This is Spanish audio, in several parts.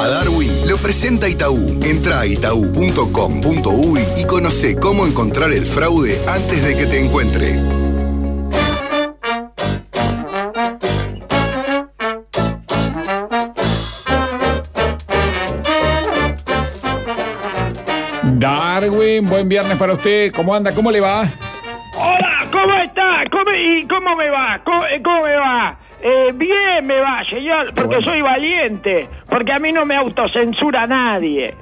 A Darwin lo presenta Itaú. Entra a itaú.com.uy y conoce cómo encontrar el fraude antes de que te encuentre. Darwin, buen viernes para usted. ¿Cómo anda? ¿Cómo le va? Hola, ¿cómo está? ¿Cómo me va? ¿Cómo me va? Bien me va, señor, porque soy valiente, porque a mí no me autocensura nadie.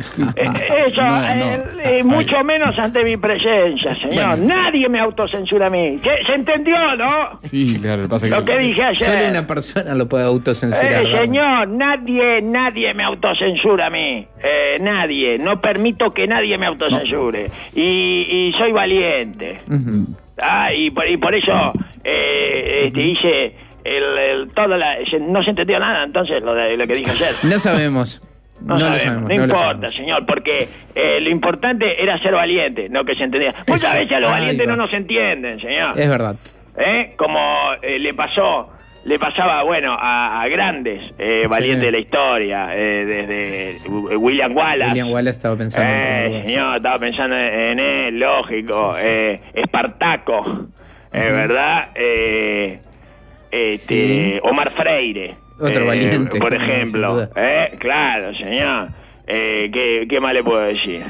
Mucho menos ante mi presencia, señor. Bueno. Nadie me autocensura a mí. ¿Se entendió, no? Sí, claro, pasa Lo que dije ayer. Solo una persona lo puede autocensurar. Señor, nadie me autocensura a mí. Nadie. No permito que nadie me autocensure. Y soy valiente. Uh-huh. Y por eso hice no se entendió nada entonces lo que dije ayer. No sabemos. No lo sabemos. sabemos. No lo importa, sabemos. señor, porque lo importante era ser valiente, no que se entendiera. Muchas Eso. veces a los Ahí valientes va. no nos entienden, señor. Es verdad. Como le pasaba, bueno, a grandes valientes de la historia, desde William Wallace. William Wallace estaba pensando en todo Señor, estaba pensando en él, lógico. Espartaco, ¿verdad? Sí. Omar Freire. Otro valiente, por sin ejemplo. duda. Claro, señor. ¿Qué más le puedo decir?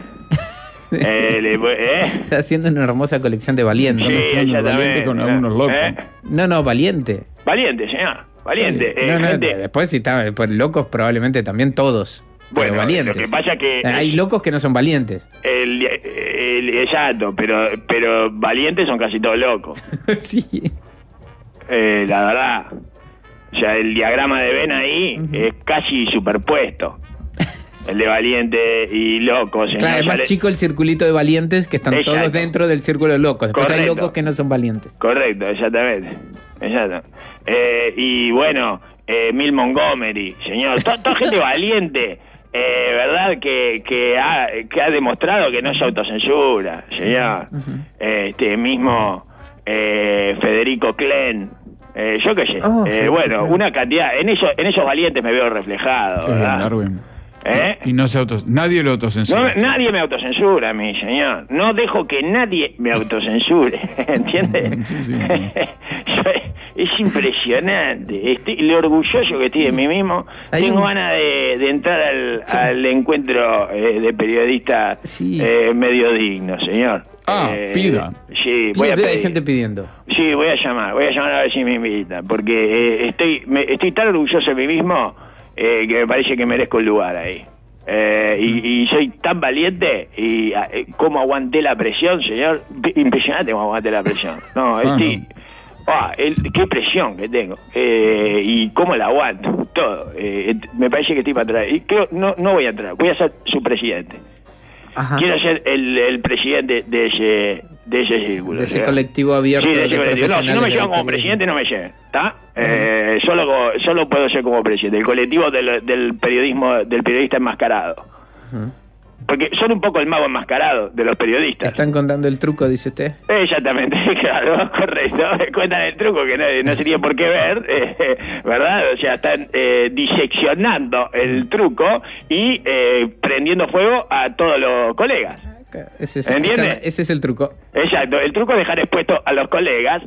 Está haciendo una hermosa colección de valientes. Sí, Valiente exactamente. con algunos locos. No, valiente. Valiente, señor. Valiente. No, Gente- después si está, pues, locos probablemente también todos. Bueno, pero valientes. lo que pasa que Hay locos que no son valientes. exacto, pero valientes son casi todos locos. Sí. La verdad. O sea, el diagrama de Venn ahí es casi superpuesto. El de valiente y loco, señor. Claro, es más chico el circulito de valientes que están Exacto. todos dentro del círculo de locos. Después hay Correcto. locos que no son valientes. Correcto, exactamente. Exacto. Y bueno, Mil Montgomery, señor. Toda gente valiente, ¿verdad? Que ha demostrado que no se autocensura, señor. Mismo Federico Klen. Yo qué sé. Bueno, Klen. una cantidad. En esos valientes me veo reflejado, Qué bien, ¿verdad? Darwin. ¿Eh? Y nadie lo autocensura. Nadie me autocensura a mí, señor. No dejo que nadie me autocensure, ¿entiendes? Sí. Es impresionante. Lo orgulloso que estoy de mí mismo. Tengo ganas de entrar al encuentro de periodistas medio digno, señor. Pida. Sí, voy a Hay pedir. gente pidiendo. Sí, voy a llamar a ver si me invitan, porque estoy tan orgulloso de mí mismo que me parece que merezco un lugar ahí. Y soy tan valiente y cómo aguanté la presión, señor. Impresionante cómo aguanté la presión. Qué presión que tengo y cómo la aguanto, todo. Me parece que estoy para atrás y creo no voy a entrar, voy a ser su presidente. Ajá. Quiero ser el presidente de ese círculo. De ese ¿sí? colectivo abierto Sí, de ese de colectivo. No, si no me profesionales llevan del como periodismo. presidente, no me lleven, ¿está? Solo puedo ser como presidente. El colectivo del periodista enmascarado. Porque son un poco el mago enmascarado de los periodistas. ¿Están contando el truco, dice usted? Exactamente, claro, correcto. Cuentan el truco que no se tiene por qué ver, ¿verdad? O sea, están diseccionando el truco y prendiendo fuego a todos los colegas. Ese es el truco. Exacto, el truco es dejar expuesto a los colegas,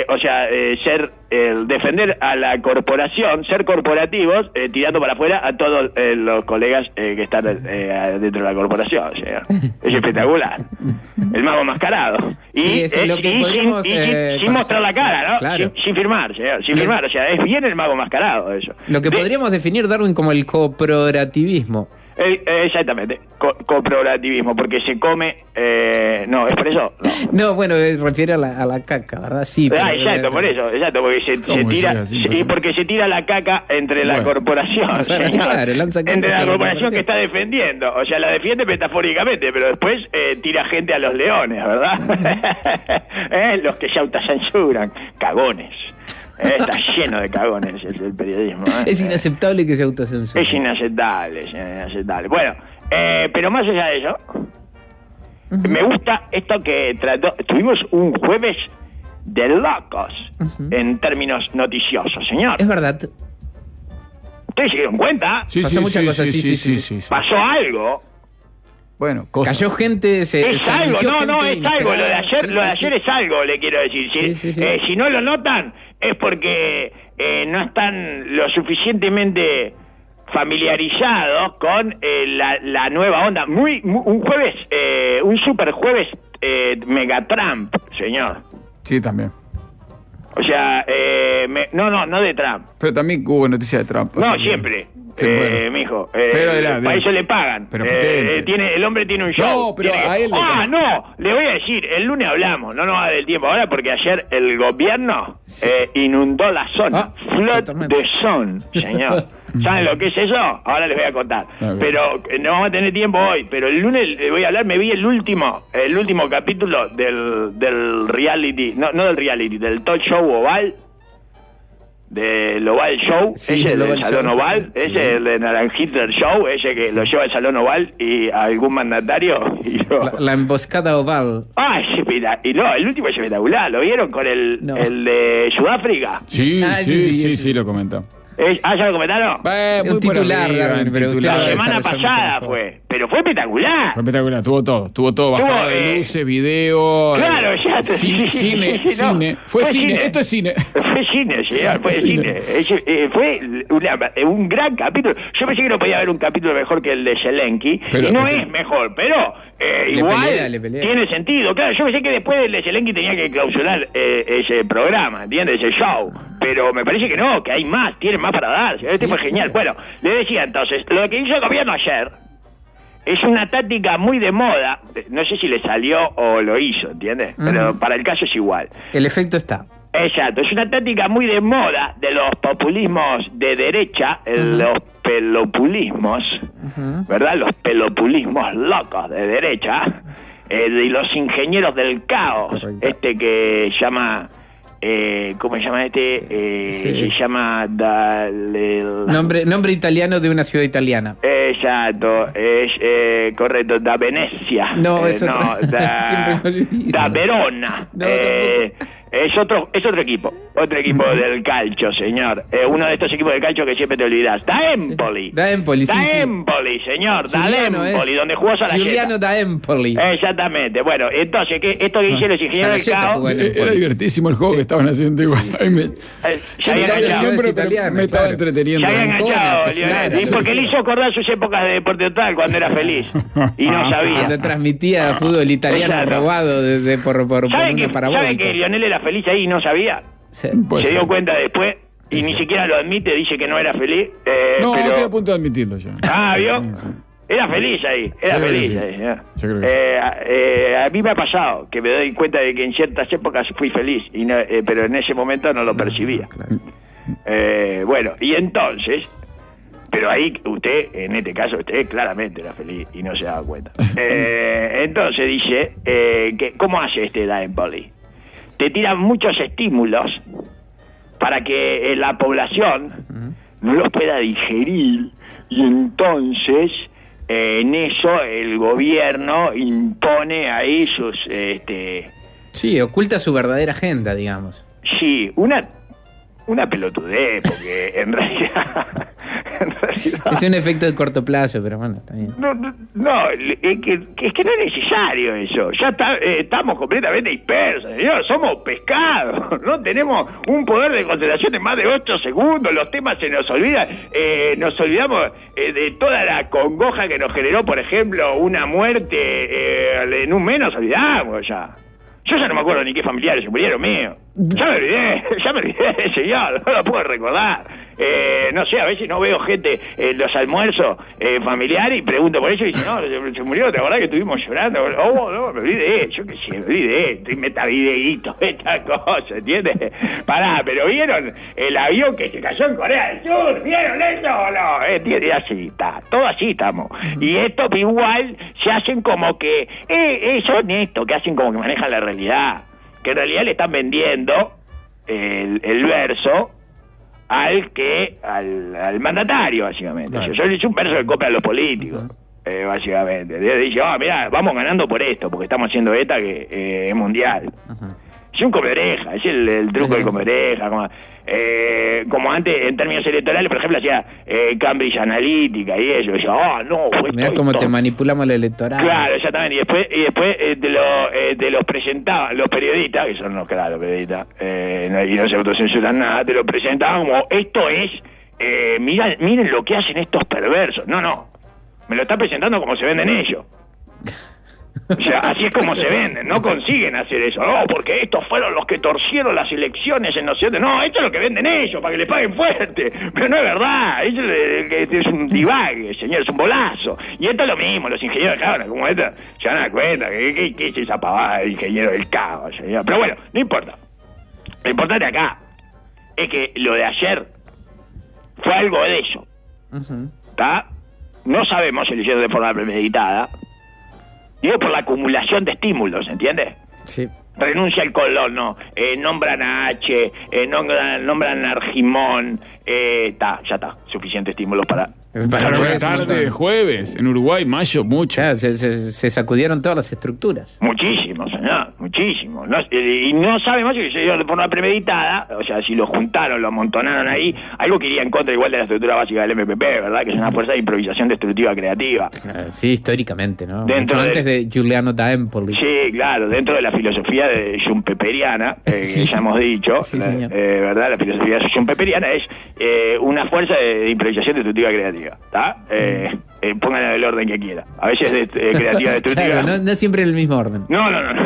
defender a la corporación, ser corporativos, tirando para afuera a todos los colegas que están dentro de la corporación. O sea, es espectacular. El mago mascarado. Sí, es lo que podríamos, sin mostrar la cara, ¿no? Claro. Sin firmar, señor, sin firmar. O sea, es bien el mago mascarado eso. Lo que podríamos definir, Darwin, como el cooperativismo. Exactamente, cooperativismo, porque se come... no, ¿es por eso? No, bueno, refiere a la caca, ¿verdad? Sí. Exacto, por eso, porque se tira, porque se tira la caca entre la corporación, claro, lanza caca entre la hacia la corporación que está defendiendo, o sea, la defiende metafóricamente, pero después tira gente a los leones, ¿verdad? Los que se autocensuran, cagones. Está lleno de cagones el periodismo. Es inaceptable que se autocensure. Es inaceptable, inaceptable. Bueno, pero más allá de eso, me gusta esto que trató. Tuvimos un jueves de locos en términos noticiosos, señor. Es verdad. ¿Ustedes se dieron cuenta? Sí, Pasó muchas cosas, sí. Pasó algo. Bueno, cosas. Cayó gente, Es algo, es algo. Lo de ayer es algo, le quiero decir. Sí. Si no lo notan, es porque no están lo suficientemente familiarizados con la nueva onda. Un jueves, un super jueves Megatrump, señor. Sí, también. O sea, no de Trump. Pero también hubo noticias de Trump. No, siempre. Sí, bueno. Mijo, Pero para eso le pagan. Pero potente. El hombre tiene un show. No, pero a él le no, le voy a decir, el lunes hablamos, no nos va del tiempo ahora porque ayer el gobierno inundó la zona. Flood de zone, señor. ¿Saben lo que es eso? Ahora les voy a contar. Okay. Pero no vamos a tener tiempo hoy. Pero el lunes les voy a hablar, me vi el último capítulo del reality, no del reality, del talk show oval. Del Oval Show, sí, ese del Salón show, Oval, sí. ese el de Naranjito del Show, ese que lo lleva al Salón Oval y a algún mandatario. Y La emboscada oval. Y no, el último es espectacular, ¿lo vieron con el de Sudáfrica? Sí, lo comentó. ¿Ya lo comentaron? Un titular, pero usted La lo semana desarrolló pasada mucho fue, pero fue espectacular. Fue espectacular, tuvo todo bajado de luces, video. Claro, ya cine. Fue cine, esto es cine. Fue cine, señor, fue cine. Fue un gran capítulo. Yo pensé que no podía haber un capítulo mejor que el de Zelensky. Pero, y no es mejor, pero igual le pelea. tiene sentido. Claro, yo pensé que después del de Zelensky tenía que clausurar ese programa, ¿entiendes? Ese show. Pero me parece que no, que hay más, tienen más para dar. Este fue genial. Bueno, le decía entonces, lo que hizo el gobierno ayer es una táctica muy de moda. No sé si le salió o lo hizo, ¿entiendes? Pero para el caso es igual. El efecto está. Exacto, es una táctica muy de moda de los populismos de derecha, los pelopulismos, ¿verdad? Los pelopulismos locos de derecha, y los ingenieros del caos, correcto. Que llama... ¿cómo se llama se llama Nombre italiano de una ciudad italiana. Exacto, es correcto, da Venecia. No, es otra. Siempre me olvido. Da Verona. No, es otro equipo del calcio, señor. Uno de estos equipos de calcio que siempre te olvidas. Da Empoli. Da Empoli, sí. Empoli, señor. Giuliano Da Empoli, donde jugó Salayeta. Giuliano da Empoli. Exactamente. Bueno, entonces, esto que hicieron los ingenieros del caos... Era divertísimo el juego que estaban haciendo igual. Ya habían enganchado. Me estaba entreteniendo. Ya habían enganchado, Lionel. claro, Y porque le hizo acordar sus épocas de Deporte Total cuando era feliz. Y no sabía. Cuando transmitía fútbol italiano Exacto. robado por ¿Saben una parabólica. que Lionel era feliz ahí y no sabía? Sí. Pues Se dio sí. cuenta después y ni siquiera lo admite, dice que no era feliz. No, pero... estoy a punto de admitirlo ya. ¿Vio? Sí. Era feliz ahí, era Yo creo feliz que sí. ahí. ¿No? Yo creo que A mí me ha pasado que me doy cuenta de que en ciertas épocas fui feliz, y no, pero en ese momento no lo percibía. Bueno, y entonces... Pero ahí usted, en este caso, usted claramente era feliz y no se daba cuenta. Entonces dice, ¿cómo hace Da Empoli? Te tiran muchos estímulos para que la población no los pueda digerir y entonces en eso el gobierno impone ahí sus... Sí, oculta su verdadera agenda, digamos. Sí, una pelotudez, porque en realidad... Es un efecto de corto plazo, pero bueno, está bien. No, es que no es necesario eso. Ya estamos completamente dispersos, señor. Somos pescados. No tenemos un poder de concentración de más de 8 segundos. Los temas se nos olvidan. Nos olvidamos de toda la congoja que nos generó, por ejemplo, una muerte. En un mes nos olvidamos ya. Yo ya no me acuerdo ni qué familiares se murieron míos. Ya me olvidé, señor, no lo puedo recordar. No sé, a veces no veo gente en los almuerzos familiares y pregunto por eso y dicen, no, se murió, la verdad que estuvimos llorando. Oh, no, me olvidé, yo qué sé, me olvidé, estoy metavideíto, esta cosa, ¿entiendes? Pará, pero ¿vieron el avión que se cayó en Corea del Sur? ¿Vieron eso o no? ¿Entiendes? Así está, todo así estamos. Y esto igual se hacen como que, son estos que hacen como que manejan la realidad. Que en realidad le están vendiendo el verso al mandatario, básicamente. Claro. Yo le hice un verso que copia a los políticos, básicamente. Dice, mirá, vamos ganando por esto, porque estamos haciendo esta que es mundial. Es un come-oreja, es el truco del come-oreja. Como antes, en términos electorales, por ejemplo, hacía Cambridge Analytica y eso. Decía, no, fue Mirá cómo te manipulamos el electorado. Claro, exactamente. Y después te los presentaban los periodistas, que son los periodistas, y no se autocensuran nada, te lo presentaban como, esto es, miren lo que hacen estos perversos. No, me lo está presentando como se venden ellos. O sea, así es como se venden, no consiguen hacer eso. No, porque estos fueron los que torcieron las elecciones en no sé dónde. No, esto es lo que venden ellos, para que le paguen fuerte. Pero no es verdad, eso es un divague, señor, es un bolazo. Y esto es lo mismo, los ingenieros de Cámara, como esta, se van a dar cuenta, ¿qué es esa pavada del ingeniero del cabo, señor? Pero bueno, no importa. Lo importante acá es que lo de ayer fue algo de eso. ¿Está? No sabemos si lo hicieron de forma premeditada. Digo, por la acumulación de estímulos, ¿entiendes? Sí. Renuncia al Colón, no. Nombran a H, nombran a Argimón. Ya está. Suficientes estímulos para Buena tarde, jueves, en Uruguay, mayo, mucho. Claro, se sacudieron todas las estructuras. Muchísimo, señor, muchísimo. Y no sabemos si se dieron de forma premeditada, o sea, si lo juntaron, lo amontonaron ahí, algo que iría en contra igual de la estructura básica del MPP, ¿verdad? Que es una fuerza de improvisación destructiva creativa. Sí, históricamente, ¿no? Dentro mucho antes de Giuliano da Empoli. Sí, claro, dentro de la filosofía de Schumpeperiana, que ya hemos dicho, sí, señor. ¿verdad? La filosofía Schumpeperiana es una fuerza de improvisación destructiva creativa. ¿Está? Pónganle el orden que quiera. A veces es creativa destructiva. Claro, no siempre en el mismo orden. No.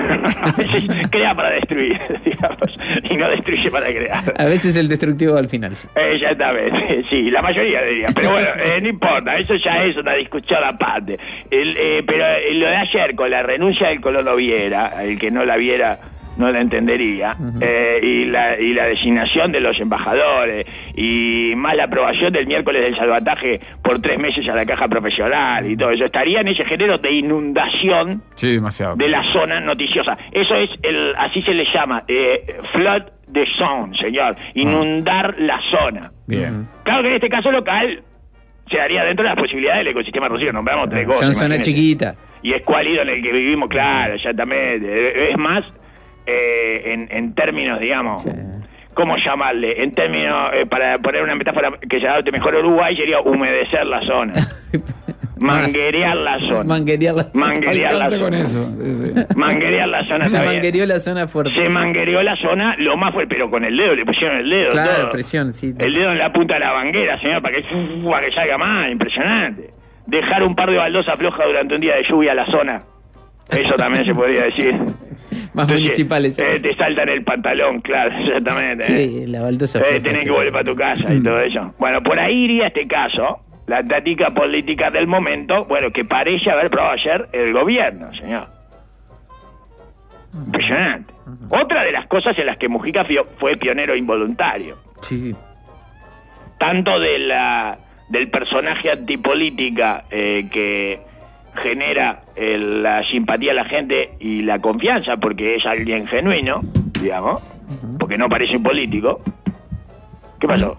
A veces crea para destruir, digamos, y no destruye para crear. A veces el destructivo al final. Sí. Exactamente, sí, la mayoría diría. Pero bueno, no importa, eso ya es una discusión aparte. Pero lo de ayer, con la renuncia del Colón Viera, el que no la viera no la entendería, y la designación de los embajadores, y más la aprobación del miércoles del salvataje por 3 meses a la caja profesional y todo eso, estaría en ese género de inundación demasiado de la zona noticiosa. Eso es, así se le llama, flood the zone, señor, inundar la zona. Bien. Claro que en este caso local se daría dentro de las posibilidades del ecosistema rocío. Nombramos 3 cosas. Son zonas chiquitas. Y es cuálido en el que vivimos, claro, exactamente. Es más, en términos, digamos, sí. ¿Cómo llamarle? En términos, para poner una metáfora que se adapte mejor a Uruguay, sería humedecer la zona. Manguerear la zona. Manguerear la zona. Manguerear la zona. Con eso. Sí. Manguerear la zona. Se manguereó la zona fuerte. Se manguereó la zona, lo más fuerte, pero con el dedo, le pusieron el dedo. Claro, todo. presión, sí. El dedo en la punta de la manguera, señor, para que salga más. Impresionante. Dejar un par de baldosas flojas durante un día de lluvia a la zona. Eso también se podría decir. Más entonces, municipales. Te saltan el pantalón, claro, exactamente. Sí, la baldosa. Tenés que volver para tu casa y todo eso. Bueno, por ahí iría este caso, la táctica política del momento, bueno, que parece haber probado ayer el gobierno, señor. Impresionante. Otra de las cosas en las que Mujica fue pionero involuntario. Sí. Tanto del personaje antipolítica que genera la simpatía de la gente y la confianza porque es alguien genuino, digamos, porque no parece un político. ¿Qué pasó?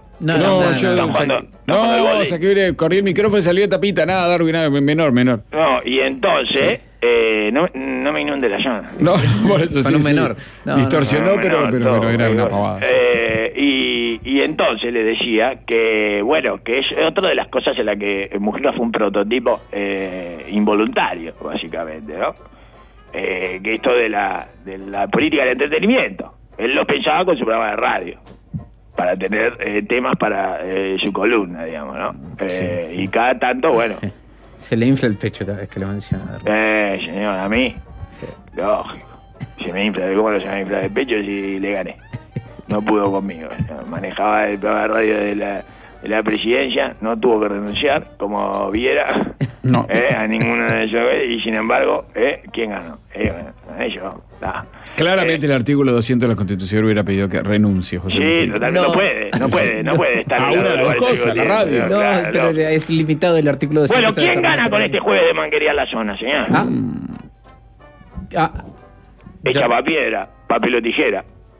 Saqué, corrí el micrófono y salió tapita, nada, Darwin, nada, menor. No, y entonces, no me inunde la zona. No, por eso sí. menor. No, distorsionó, pero era una pavada. Y entonces le decía que, bueno, que es otra de las cosas en las que Mujica fue un prototipo involuntario, básicamente, ¿no? Que esto de la política del entretenimiento. Él lo pensaba con su programa de radio, para tener temas para su columna, digamos, ¿no? Sí. Y cada tanto, bueno... Se le infla el pecho cada vez que lo menciona. Señor, a mí, sí. Lógico. Se me infla, ¿cómo no se me infla el pecho si le gané? No pudo conmigo. Manejaba el programa de radio de la presidencia, no tuvo que renunciar, como Viera, no. A ninguno de ellos, y sin embargo, ¿quién ganó? Ellos. Claramente el artículo 200 de la Constitución hubiera pedido que renuncie, José. Sí, totalmente, no puede estar a una de las cosas, la radio. No, claro, pero es limitado el artículo 200. Bueno, ¿quién gana con este jueves de manguería la zona, señor? Echaba piedra, papel o tijera.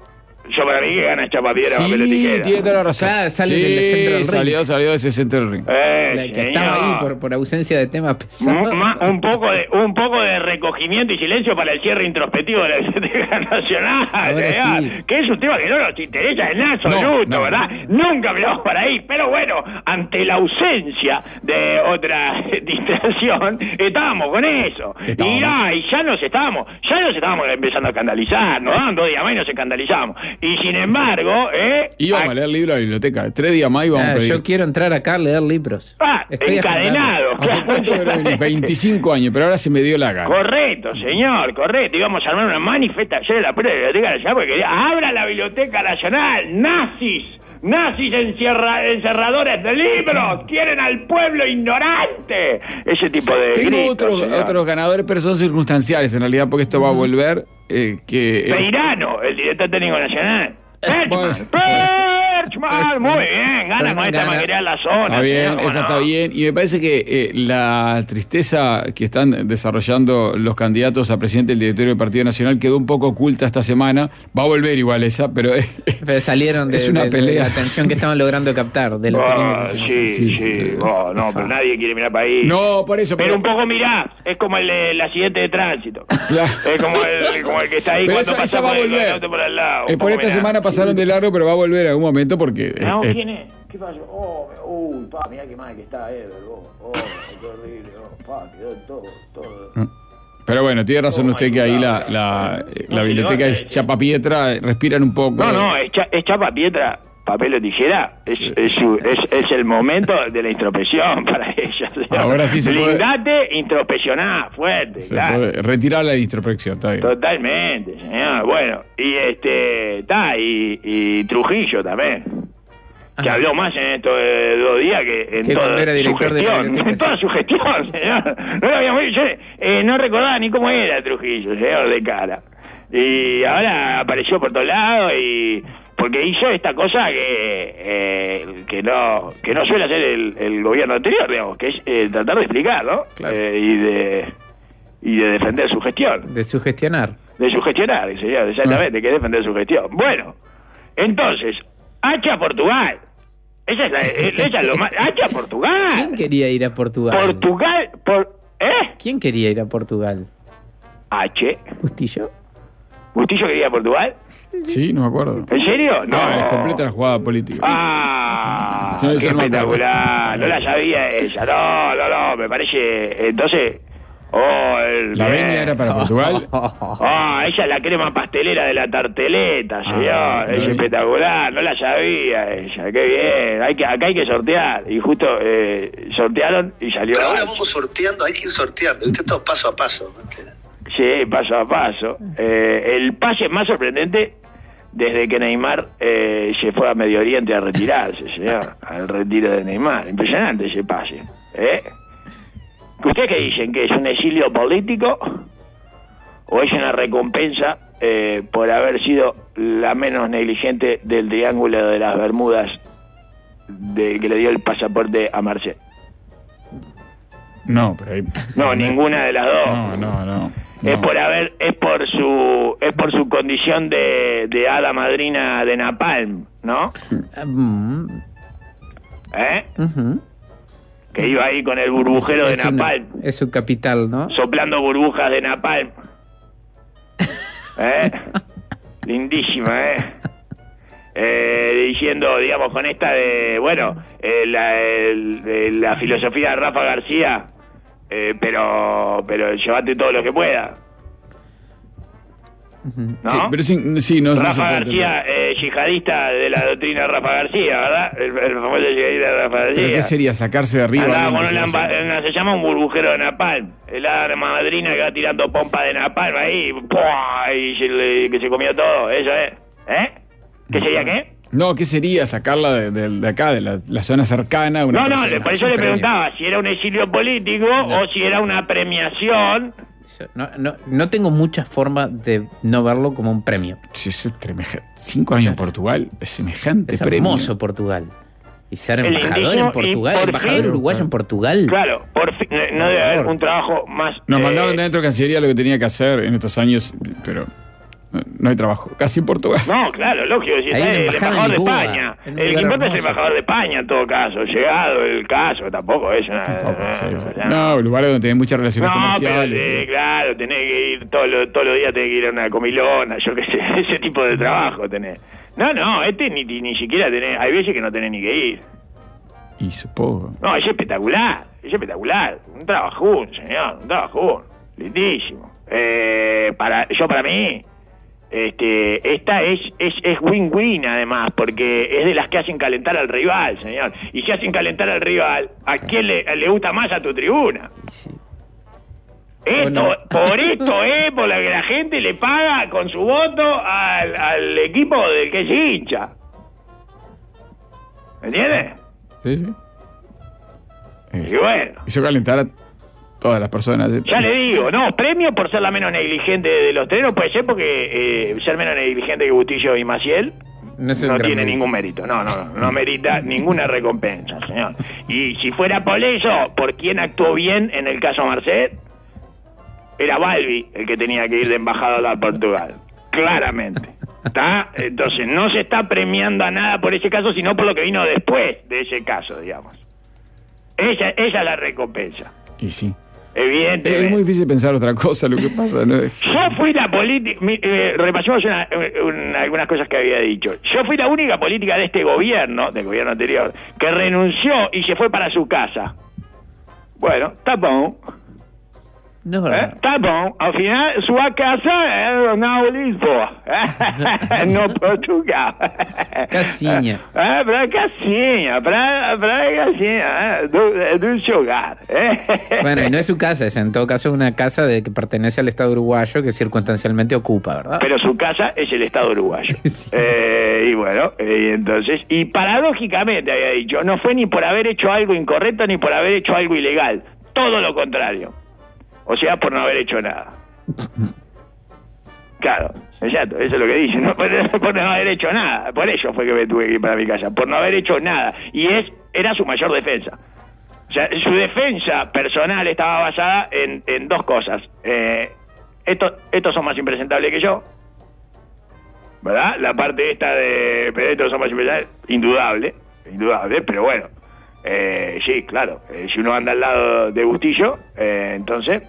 yo para mí que gana Chapapiedra, papel o Sí, tijera. tiene toda la razón. Claro, sale del centro del ring. Salió de ese centro del ring. Que estaba ahí por ausencia de temas pesados. Un poco de recogimiento y silencio para el cierre introspectivo de la Biblioteca Nacional, Ahora sí. que es un tema que no nos interesa en absoluto, No. ¿verdad? Nunca miramos para ahí, pero bueno, ante la ausencia de otra distracción, estábamos con eso. Y ya nos estábamos empezando a escandalizar, nos daban 2 días más y nos escandalizamos. Y sin embargo, Íbamos a leer libros a la biblioteca. 3 días más íbamos a pedir. Yo quiero entrar acá a leer libros. Estoy encadenado. ¿Hace cuánto que no venís? 25 años, pero ahora se me dio la gana. Correcto, señor, correcto. Íbamos a armar una manifestación en la puerta de la Biblioteca Nacional porque quería, abra la Biblioteca Nacional, nazis encerradores de libros, quieren al pueblo ignorante. Ese tipo de Tengo gritos, otros ganadores, pero son circunstanciales en realidad, porque esto va a volver. Peirano, el director técnico nacional. Perchman, muy bien, gana con esta maquinaria en la zona. Está bien, ¿no? esa está bien. Y me parece que la tristeza que están desarrollando los candidatos a presidente del directorio del Partido Nacional quedó un poco oculta esta semana. Va a volver igual esa, pero salieron es una pelea. de la atención que estaban logrando captar de los pequeños. Sí. Pero nadie quiere mirar para ahí. No, por eso. Pero un poco mirá, es como el accidente de tránsito. Claro. Es como el que está ahí pero cuando esa va a volver. por al lado. Por esta semana pasaron de largo, pero va a volver en algún momento porque... ¿Quién es? ¿Qué pasó? Mirá qué mal que está Ever. Qué horrible. Quedó todo. Pero bueno, tiene razón usted que ahí la biblioteca es chapapietra, respiran un poco. No, es chapapietra, papel o tijera. Es el momento de la introspección para ellos. Ahora sí se puede... Blindate, introspeccioná, fuerte, claro. Puede retirar la introspección, está bien. Totalmente, señor. Bueno, y Trujillo también. Que habló más en estos 2 días que en toda era director su de la gestión. En toda su gestión, señor. No lo habíamos dicho. No recordaba ni cómo era Trujillo, señor, de cara. Y ahora apareció por todos lados y... Porque hizo esta cosa que no suele hacer el gobierno anterior, digamos, que es tratar de explicar, ¿no? Claro. Y de defender su gestión. De sugestionar. De sugestionar, señor, exactamente, que defender su gestión. Bueno, entonces, hacha Portugal. Esa es lo más... ¡Hacha Portugal! ¿Quién quería ir a Portugal? ¿Quién quería ir a Portugal? H. ¿Bustillo? ¿Bustillo quería ir a Portugal? Sí, no me acuerdo. ¿En serio? No, es completa la jugada política. Qué espectacular. No la sabía ella. No, me parece... Entonces... ¿La venia era para Portugal? Ella es la crema pastelera de la tarteleta, señor. Es espectacular, no la sabía ella. Qué bien. Acá hay que sortear. Y justo sortearon y salió. Pero ahora vamos sorteando, hay que ir sorteando. Viste, todo paso a paso. Sí, paso a paso. El pase más sorprendente desde que Neymar se fue a Medio Oriente a retirarse, señor. Al retiro de Neymar. Impresionante ese pase. ¿Ustedes qué dicen? ¿Que es un exilio político o es una recompensa por haber sido la menos negligente del Triángulo de las Bermudas que le dio el pasaporte a Marcel? No, pero ahí... No, ninguna de las dos. No. Es por su condición de hada madrina de Napalm, ¿no? Que iba ahí con el burbujero de Napalm. Es su capital, ¿no? Soplando burbujas de Napalm. Lindísima, diciendo, digamos, con esta de, bueno, la filosofía de Rafa García, pero llévate todo lo que pueda. ¿No? Sí, pero sí, no Rafa García, yihadista de la doctrina de Rafa García, ¿verdad? El famoso yihadista de Rafa García. ¿Pero qué sería? ¿Sacarse de arriba? Se llama un burbujero de Napalm. La madrina que va tirando pompa de Napalm ahí, y que se comió todo. Eso es. ¿Qué sería qué? No, ¿qué sería sacarla de acá, de la zona cercana? Por eso le preguntaba si era un exilio político o si era una premiación. No tengo mucha forma de no verlo como un premio. Sí, es 5 años en Portugal, es semejante premio. Es hermoso Portugal. Y ser embajador en Portugal, embajador uruguayo en Portugal. Claro, por fin, no debe haber un trabajo más... Nos mandaron dentro de Cancillería lo que tenía que hacer en estos años, pero... No hay trabajo, casi en Portugal. No, claro, lógico. Si Hay está una el embajada embajador de en Lisboa, España. en un El que lugar importa es el hermoso. embajador de España, en todo caso. Llegado el caso, tampoco es una... No, lugares donde tienen muchas relaciones No, pero comerciales. claro, tenés que ir todos los días, tenés que ir a una comilona, yo qué sé, ese tipo de trabajo tenés. No, ni siquiera tenés, hay veces que no tenés ni que ir. Y supongo. No, es espectacular, un trabajón, señor, un trabajón, lindísimo. Para mí, esta es win-win además, porque es de las que hacen calentar al rival, señor. Y si hacen calentar al rival, ¿a quién le gusta más a tu tribuna? Sí. Por la que la gente le paga con su voto al equipo del que se hincha. ¿Me entiendes? Sí. Y bueno. Hizo calentar a todas las personas. Ya le digo, no, premio por ser la menos negligente de los tres no puede ser porque ser menos negligente que Bustillo y Maciel No es un no gran tiene mérito. ningún mérito. No merita ninguna recompensa, señor. Y si fuera por eso, ¿por quién actuó bien en el caso Marcet? Era Balbi el que tenía que ir de embajador a Portugal. Claramente. ¿Está? Entonces no se está premiando a nada por ese caso, sino por lo que vino después de ese caso, digamos. Esa es la recompensa. Y sí. Evidentemente. Es muy difícil pensar otra cosa, lo que pasa, ¿no? Yo fui la política... repasemos algunas cosas que había dicho. Yo fui la única política de este gobierno, del gobierno anterior, que renunció y se fue para su casa. Bueno, está bom. No es verdad. Tá bom, ao final sua casa é na Lisboa, no Portugal. Casinha. Pra casinha, do seu hogar. Bueno, y no es su casa, es en todo caso una casa que pertenece al Estado uruguayo que circunstancialmente ocupa, ¿verdad? Pero su casa es el Estado uruguayo. Sí. Y bueno, entonces, y paradójicamente había dicho, no fue ni por haber hecho algo incorrecto ni por haber hecho algo ilegal, todo lo contrario. O sea, por no haber hecho nada. Claro, exacto, eso es lo que dice, no por no haber hecho nada. Por ello fue que me tuve que ir para mi casa, por no haber hecho nada. Y era su mayor defensa. O sea, su defensa personal estaba basada en dos cosas. Estos son más impresentables que yo, ¿verdad? La parte esta de... Pero estos son más impresentables, indudable, pero bueno. Sí, claro, si uno anda al lado de Bustillo, entonces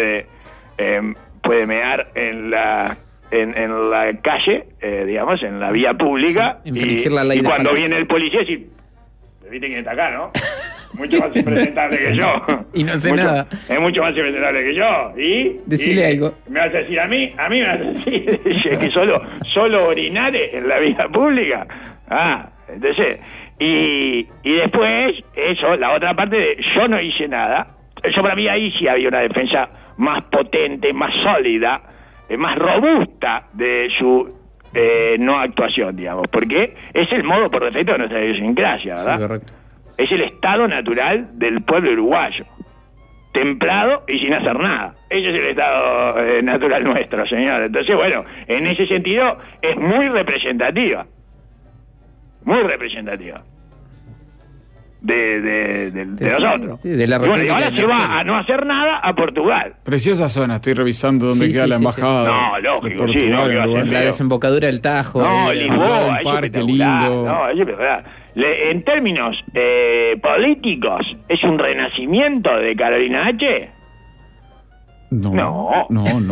puede mear en la calle, digamos, en la vía pública, sí, infringir la ley y de cuando faltas. viene el policía decir, ¿viste quién está acá, no? Mucho más impresentable que yo. Y no sé nada. Es mucho más impresentable que yo. Decile algo. ¿Me vas a decir a mí? A mí me vas a decir que solo orinare en la vía pública. Entonces... Y después, eso, la otra parte de yo no hice nada. Yo para mí ahí sí había una defensa más potente, más sólida, más robusta de su no actuación, digamos. Porque es el modo por defecto de nuestra idiosincrasia, ¿verdad? Sí, correcto. Es el estado natural del pueblo uruguayo. Templado y sin hacer nada. Ese es el estado natural nuestro, señor. Entonces, bueno, en ese sentido es muy representativa. Muy representativa de nosotros. Sí, de la y bueno, y República ahora de se va Marcelo. a no hacer nada a Portugal. Preciosa zona, estoy revisando dónde Sí, queda sí, la sí, embajada. No, lógico, de sí, no, Portugal, que va a ser Uruguay. La desembocadura del Tajo. No, Lisboa, un es parque espectacular. lindo. No, es espectacular. En términos políticos, ¿es un renacimiento de Carolina H? No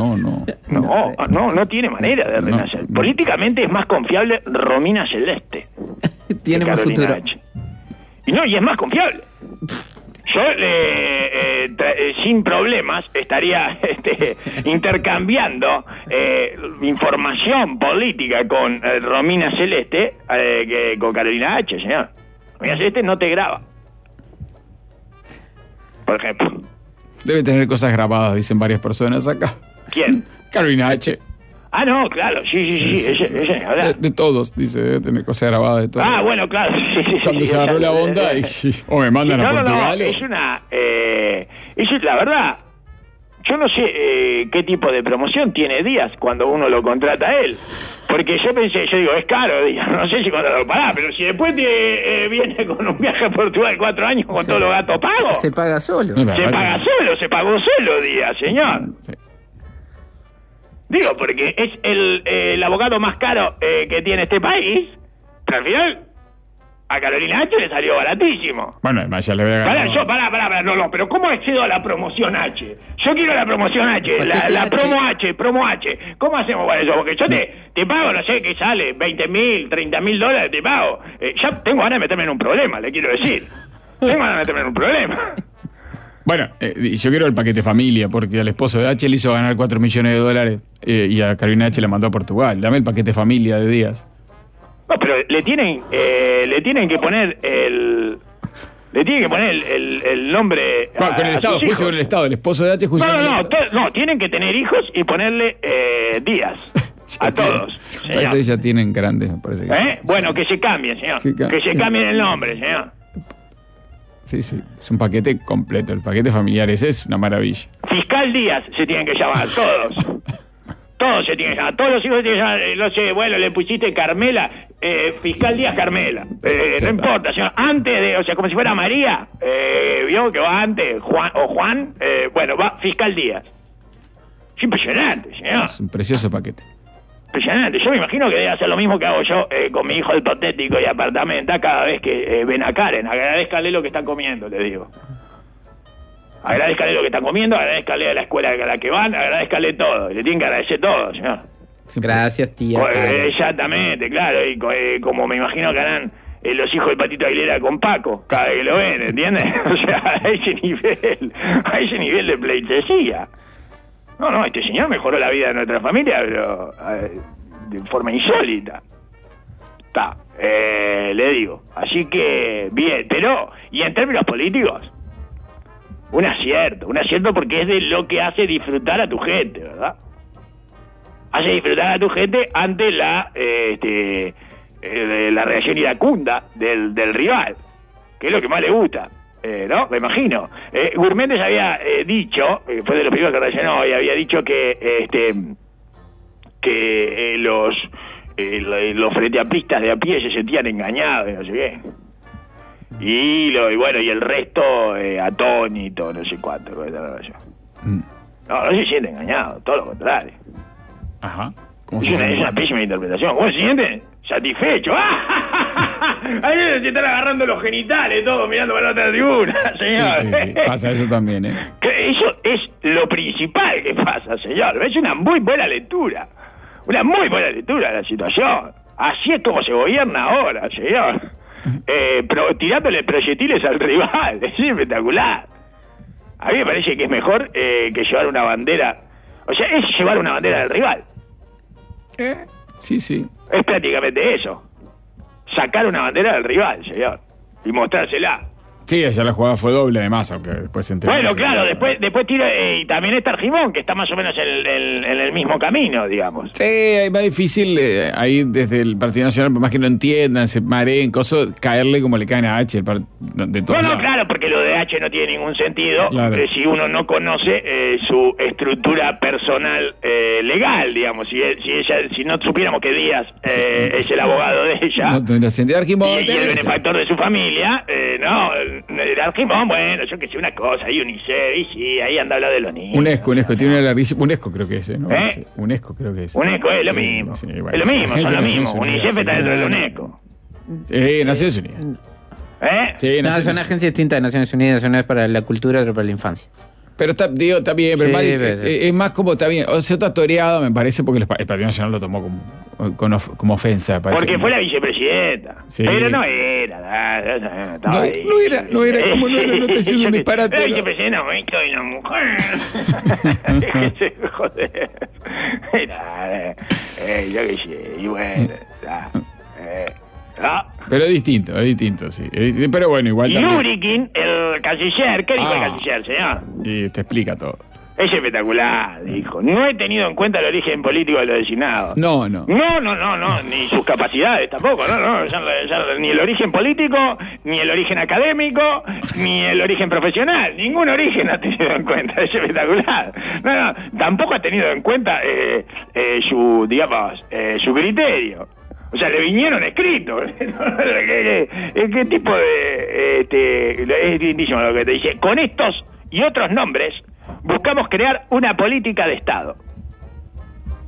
No tiene manera de renacer. no. Políticamente es más confiable Romina Celeste. Tiene de más Carolina futuro. H. Y es más confiable. Yo sin problemas estaría intercambiando información política con Romina Celeste que con Carolina H, señor. Romina Celeste no te graba, por ejemplo. Debe tener cosas grabadas, dicen varias personas acá. ¿Quién? Carolina H. No, claro, sí. Ella, ¿verdad? De todos, dice, debe tener cosas grabadas de todos. Bueno, claro. Sí, Cuando se agarró la onda y o me mandan a Portugal. No, es la verdad. Yo no sé qué tipo de promoción tiene Díaz cuando uno lo contrata a él. Porque yo digo, es caro, Díaz, no sé si contratarlo para, pero si después viene con un viaje a Portugal 4 años con todos los gastos pagos, Se paga solo. No, se pagó solo, Díaz, señor. Sí. Digo, porque es el abogado más caro que tiene este país, pero al final a Carolina H le salió baratísimo. Bueno, además ya le voy a ganar. Pará, no, pero ¿cómo accedo a la promoción H? Yo quiero la promoción H, la promo H. ¿Cómo hacemos para eso? Porque yo te pago, no sé qué sale, 20.000, 30.000 dólares te pago. Ya tengo ganas de meterme en un problema, le quiero decir. Tengo ganas de meterme en un problema. Bueno, yo quiero el paquete familia, porque al esposo de H le hizo ganar 4 millones de dólares y a Carolina H le mandó a Portugal. Dame el paquete familia de Díaz. No, pero le tienen que poner el nombre con el Estado, juicio con el Estado, el esposo de H juicio con el Estado. No, tienen que tener hijos y ponerle Díaz a todos. Parece que ya tienen grandes, me parece que Bueno, que se cambien, señor. Que se cambien el nombre, señor. Sí, es un paquete completo, el paquete familiar ese es una maravilla. Fiscal Díaz se tienen que llamar, todos. Todos se tienen que llamar, todos los hijos se tienen que llamar, no sé, bueno, le pusiste Carmela, Fiscal Díaz Carmela, no importa, señor, antes de, o sea, como si fuera María, vio que va antes, Juan, bueno, va Fiscal Díaz. Es impresionante, señor. Es un precioso paquete. Impresionante, yo me imagino que debe hacer lo mismo que hago yo con mi hijo hipotético y apartamento cada vez que ven a Karen, agradezcale lo que está comiendo, le digo. Agradezcale lo que están comiendo, agradezcale a la escuela a la que van, agradezcale todo. Le tienen que agradecer todo, señor. Gracias, tía. Exactamente, claro. Y como me imagino que harán los hijos del Patito Aguilera con Paco, cada vez que lo ven, ¿entiendes? O sea, a ese nivel de pleitesía. No, este señor mejoró la vida de nuestra familia, pero de forma insólita. Está, le digo. Así que, bien, pero, y en términos políticos, un acierto porque es de lo que hace disfrutar a tu gente, ¿verdad? Hace disfrutar a tu gente ante la reacción iracunda del rival, que es lo que más le gusta, ¿no? Me imagino. Gurméndez había dicho, fue de los primeros que reaccionó, y había dicho que los freteapistas de a pie se sentían engañados, no sé qué. Y bueno, y el resto atónito, no sé cuánto. No se siente engañado, todo lo contrario. Ajá. Es una pésima interpretación. ¿Cómo se siente? Satisfecho. Ahí se están agarrando los genitales, todos mirando para la otra tribuna, señor. Sí, pasa eso también, Eso es lo principal que pasa, señor. Es una muy buena lectura. Una muy buena lectura de la situación. Así es como se gobierna ahora, señor. Tirándole proyectiles al rival. Es espectacular. A mí me parece que es mejor que llevar una bandera. O sea, es llevar una bandera del rival. Sí. Es prácticamente eso. Sacar una bandera del rival, señor. Y mostrársela. Sí, allá la jugada fue doble además, aunque después se enteró. Bueno, claro, después tira, y también está Argimón, que está más o menos en el mismo camino, digamos. Sí, es más difícil ahí desde el Partido Nacional, por más que no entiendan, se mareen, cosas, caerle como le caen a H de todos lados. Claro, porque lo de H no tiene ningún sentido, claro. Si uno no conoce su estructura personal legal, digamos. Si no supiéramos que Díaz es el abogado de ella, no tendría sentido. Argimón, y el benefactor de su familia, el Argimón, bueno, yo que sé, una cosa, ahí UNICEF, y sí, ahí anda a hablar de los niños. UNESCO, tiene una larguísima. UNESCO creo que es, ¿no? UNESCO creo que es. UNESCO es lo mismo. Sí, bueno, es lo mismo, son lo mismo. Unidas, UNICEF está dentro de la UNESCO. Naciones Unidas. Sí, no, son agencias distintas de Naciones Unidas, una es para la cultura y otra para la infancia. Pero está bien, pero es más como está bien. O sea, está toreado, me parece, porque el Partido Nacional lo tomó como ofensa. Porque fue la vicepresidenta. Sí. Pero no era. No era, como no era, no te siendo un disparate. La vicepresidenta, momento y la mujer. Joder. Yo qué sé, y bueno. Pero es distinto, sí. Pero bueno, igual. Y Lurikin, el canciller, ¿qué dijo el canciller, señor? Y te explica todo. Es espectacular, dijo. No he tenido en cuenta el origen político de los designados. No, ni sus capacidades tampoco, ni el origen político, ni el origen académico, ni el origen profesional. Ningún origen ha tenido en cuenta, es espectacular. Tampoco ha tenido en cuenta su criterio. O sea, le vinieron escritos. ¿Qué tipo de...? Es lindísimo lo que te dice. Con estos y otros nombres, buscamos crear una política de Estado.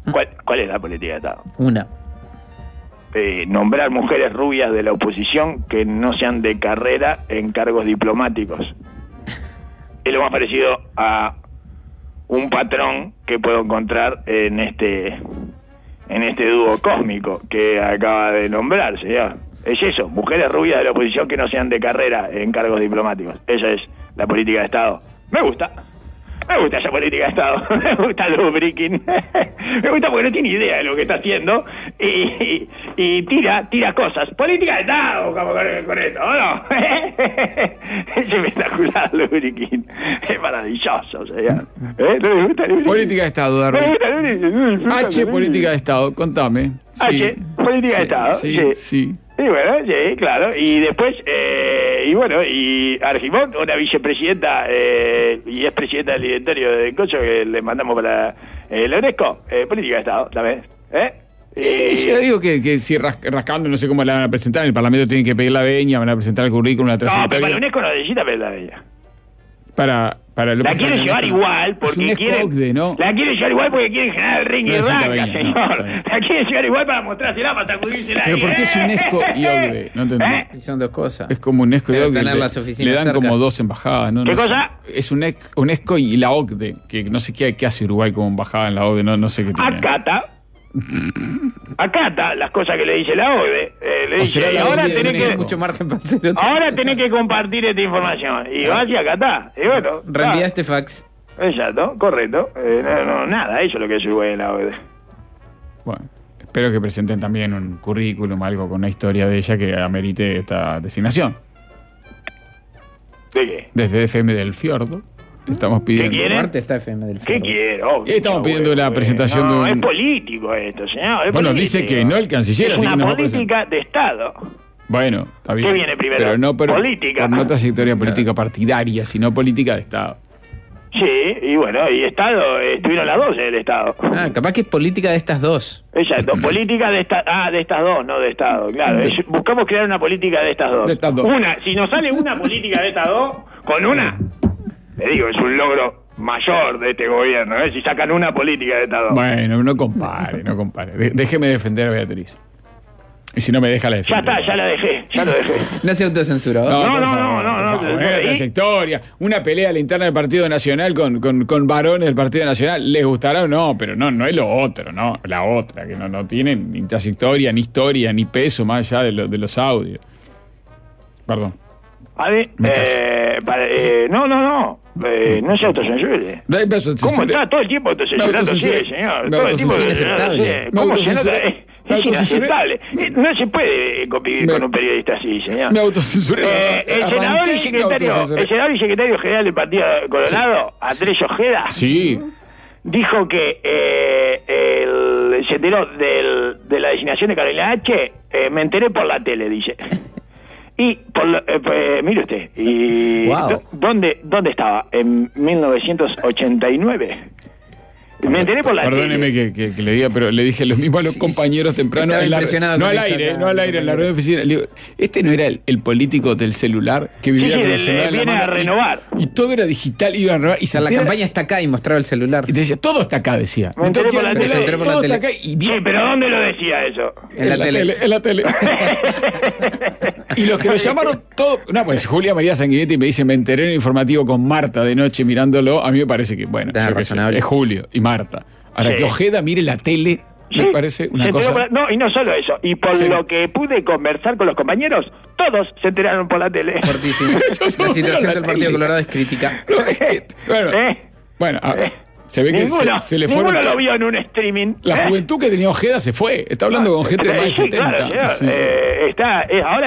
¿Cuál es la política de Estado? Una. Nombrar mujeres rubias de la oposición que no sean de carrera en cargos diplomáticos. Es lo más parecido a un patrón que puedo encontrar en este dúo cósmico que acaba de nombrarse, ¿ya? Es eso, mujeres rubias de la oposición que no sean de carrera en cargos diplomáticos. Esa es la política de Estado. Me gusta esa política de Estado. Me gusta Lubrikin. Me gusta porque no tiene idea de lo que está haciendo y tira cosas. Política de Estado, como con esto, ¿o no? Es espectacular, Lubrikin. Es maravilloso, o sea. ¿No le gusta Lubrikin? Política de Estado, Darwin. H, política de Estado, contame. H, política de Estado. Sí. Y bueno, sí, claro. Y después, y Argimón, una vicepresidenta y es presidenta del directorio de Cocho que le mandamos para la UNESCO. Política de Estado, también. Yo digo que si rascando, no sé cómo la van a presentar, en el Parlamento tienen que pedir la veña, van a presentar el currículum, la trayectoria. No, pero para la UNESCO no necesita pedir la veña. La quieren llevar igual porque quieren. ¿no? La quieren llevar igual porque quieren generar el ring y blanca, señor. No, la quieren llevar igual para mostrársela, para sacudírsela. Pero ¿por qué es UNESCO y OCDE? No entendí. Son dos cosas. Es como UNESCO y OCDE. Tener las oficinas le dan cerca. como dos embajadas, ¿no? ¿Qué cosa? Es UNESCO y la OCDE, que no sé qué hace Uruguay como embajada en la OCDE, no sé qué tiene. Acata las cosas que le dice la OCDE. Le dice, y ahora tenés que compartir esta información. Y vas y acatá. Y bueno. Reenvía este fax. Exacto, correcto. Nada, eso es lo que es Uruguay en la OCDE. Bueno, espero que presenten también un currículum, algo con una historia de ella que amerite esta designación. ¿De qué? Desde FM del Fiordo estamos pidiendo. ¿Qué quieren? Fuerte está FM del ¿Qué Fiordo. quiero? Estamos pidiendo la presentación de un. Es político esto, señor. Bueno, dice que no el canciller, es así que una no va a política de Estado. Bueno, está bien. ¿Qué viene primero? Pero no Política. por no trayectoria política partidaria, sino política de Estado. Sí, y bueno, y Estado, estuvieron las dos en el Estado. Capaz que es política de estas dos. Exacto, política de estas dos, no de Estado, claro. Buscamos crear una política de estas dos. De estas dos. Si nos sale una política de estas dos, con una, le digo, es un logro mayor de este gobierno, si sacan una política de estas dos. Bueno, no compare. Déjeme defender a Beatriz. Y si no me deja la defender. Ya está, ya lo dejé. No se autocensuró. No. Una trayectoria, una pelea a la interna del Partido Nacional con varones del Partido Nacional, ¿les gustará o no? Pero no es lo otro, ¿no? La otra, que no tienen ni trayectoria, ni historia, ni peso más allá de los audios. Perdón. A ver, no se autocensure. ¿Cómo está todo el tiempo autocensurándose, señor? Todo el tiempo inaceptable. ¿Cómo se nota? Es inaceptable. No se puede convivir con un periodista así, señor. Me autocensuré. El senador y secretario general del Partido Colorado, Andrés Ojeda, sí, dijo que se enteró de la designación de Carolina H. Me enteré por la tele, dice. Y mire usted, Wow. ¿dónde estaba? En 1989. Me enteré por la Perdóneme tele. que le diga, pero le dije lo mismo a los compañeros temprano. Estaba impresionado No con al eso aire, acá, no al aire, en la red de oficina. Le digo, ¿este no era el político del celular que vivía con el celular en la viene mano? a renovar. Y todo era digital, iba a renovar. Y O sea, la campaña está acá y mostraba el celular. Y te decía, todo está acá, decía. Me enteré por la Todo tele. está Todo acá y Sí, bien. pero ¿dónde lo decía eso? En la tele. En la tele. Y los que lo llamaron todo. No, pues Julia María Sanguinetti me dice, me enteré en el informativo con Marta de noche mirándolo. A mí me parece que, bueno, Está yo qué sé, razonable. es Julio y Marta. Ahora Sí. que Ojeda mire la tele, me Sí, parece una se enteró cosa. no, y no solo eso. Y por Sí. lo que pude conversar con los compañeros, todos se enteraron por la tele. Fuertísimo. La situación del Partido Colorado es crítica. No, es que, bueno, se ve que Ninguno, se le fueron. ninguno lo vio en un streaming. La juventud que tenía Ojeda se fue. Está hablando con gente de más de Sí, 70. claro, Sí. ahora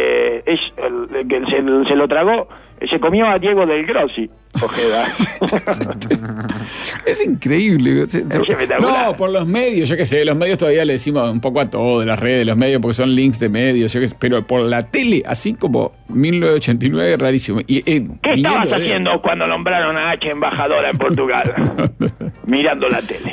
se lo tragó, se comió a Diego del Grossi, Ojeda. Es increíble. espectacular. No, por los medios, yo qué sé, los medios todavía le decimos un poco a todo, de las redes, los medios, porque son links de medios, yo qué sé, pero por la tele, así como 1989, rarísimo. Y, ¿Qué estabas viniendo de- haciendo cuando nombraron a H embajadora en Portugal? Mirando la tele.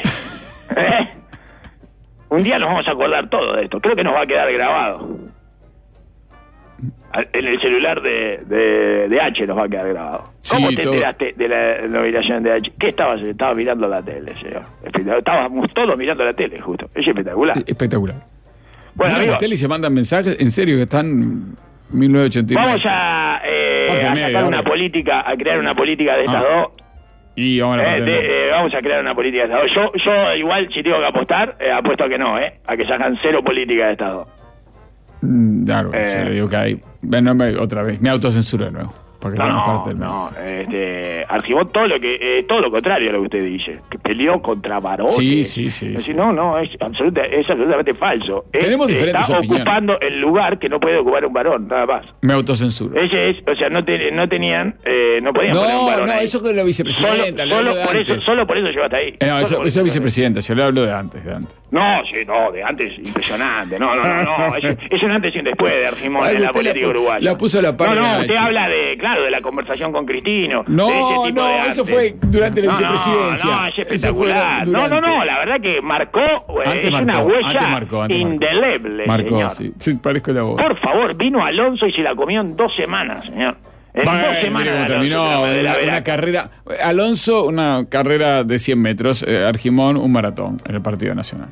Un día nos vamos a acordar todo de esto. Creo que nos va a quedar grabado. En el celular de H nos va a quedar grabado. ¿Cómo te enteraste de la nominación de H? ¿Qué estabas? Estaba mirando la tele, señor. Estábamos todos mirando la tele, justo. Es espectacular. Espectacular. Bueno, miran la tele y se mandan mensajes, en serio, que están 1989. Vamos a sacar una política, a crear una política de estas dos. Y vamos a crear una política de estas dos. Yo igual, si tengo que apostar, apuesto a que no, a que sacan 0 política de estas dos. Claro, yo le digo que hay. Bueno, otra vez, me autocensuro de nuevo. Porque Argimón todo lo contrario a lo que usted dice, que peleó contra Barón. Sí. No, es absolutamente falso. Tenemos diferentes está opiniones. Ocupando el lugar que no puede ocupar un varón, nada más. Me autocensuro. No podían poner un varón. No, ahí. eso con la vicepresidenta. Solo por eso llegó hasta ahí. No, eso es vicepresidenta, yo le hablo de antes. No, de antes impresionante. No. Es un antes y un después de Argimón en la política uruguaya. La puso a la par. Usted habla de la conversación con Cristino. Eso fue durante la vicepresidencia. Es espectacular. La verdad que marcó, una huella indeleble. Marcó, señor. sí, parezco la voz. Por favor, vino Alonso y se la comió en 2 semanas, señor. En 2 semanas. Como terminó una carrera. Alonso, una carrera de 100 metros. Argimón, un maratón en el Partido Nacional.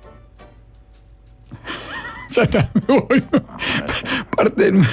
Ya está, me voy. Parte del...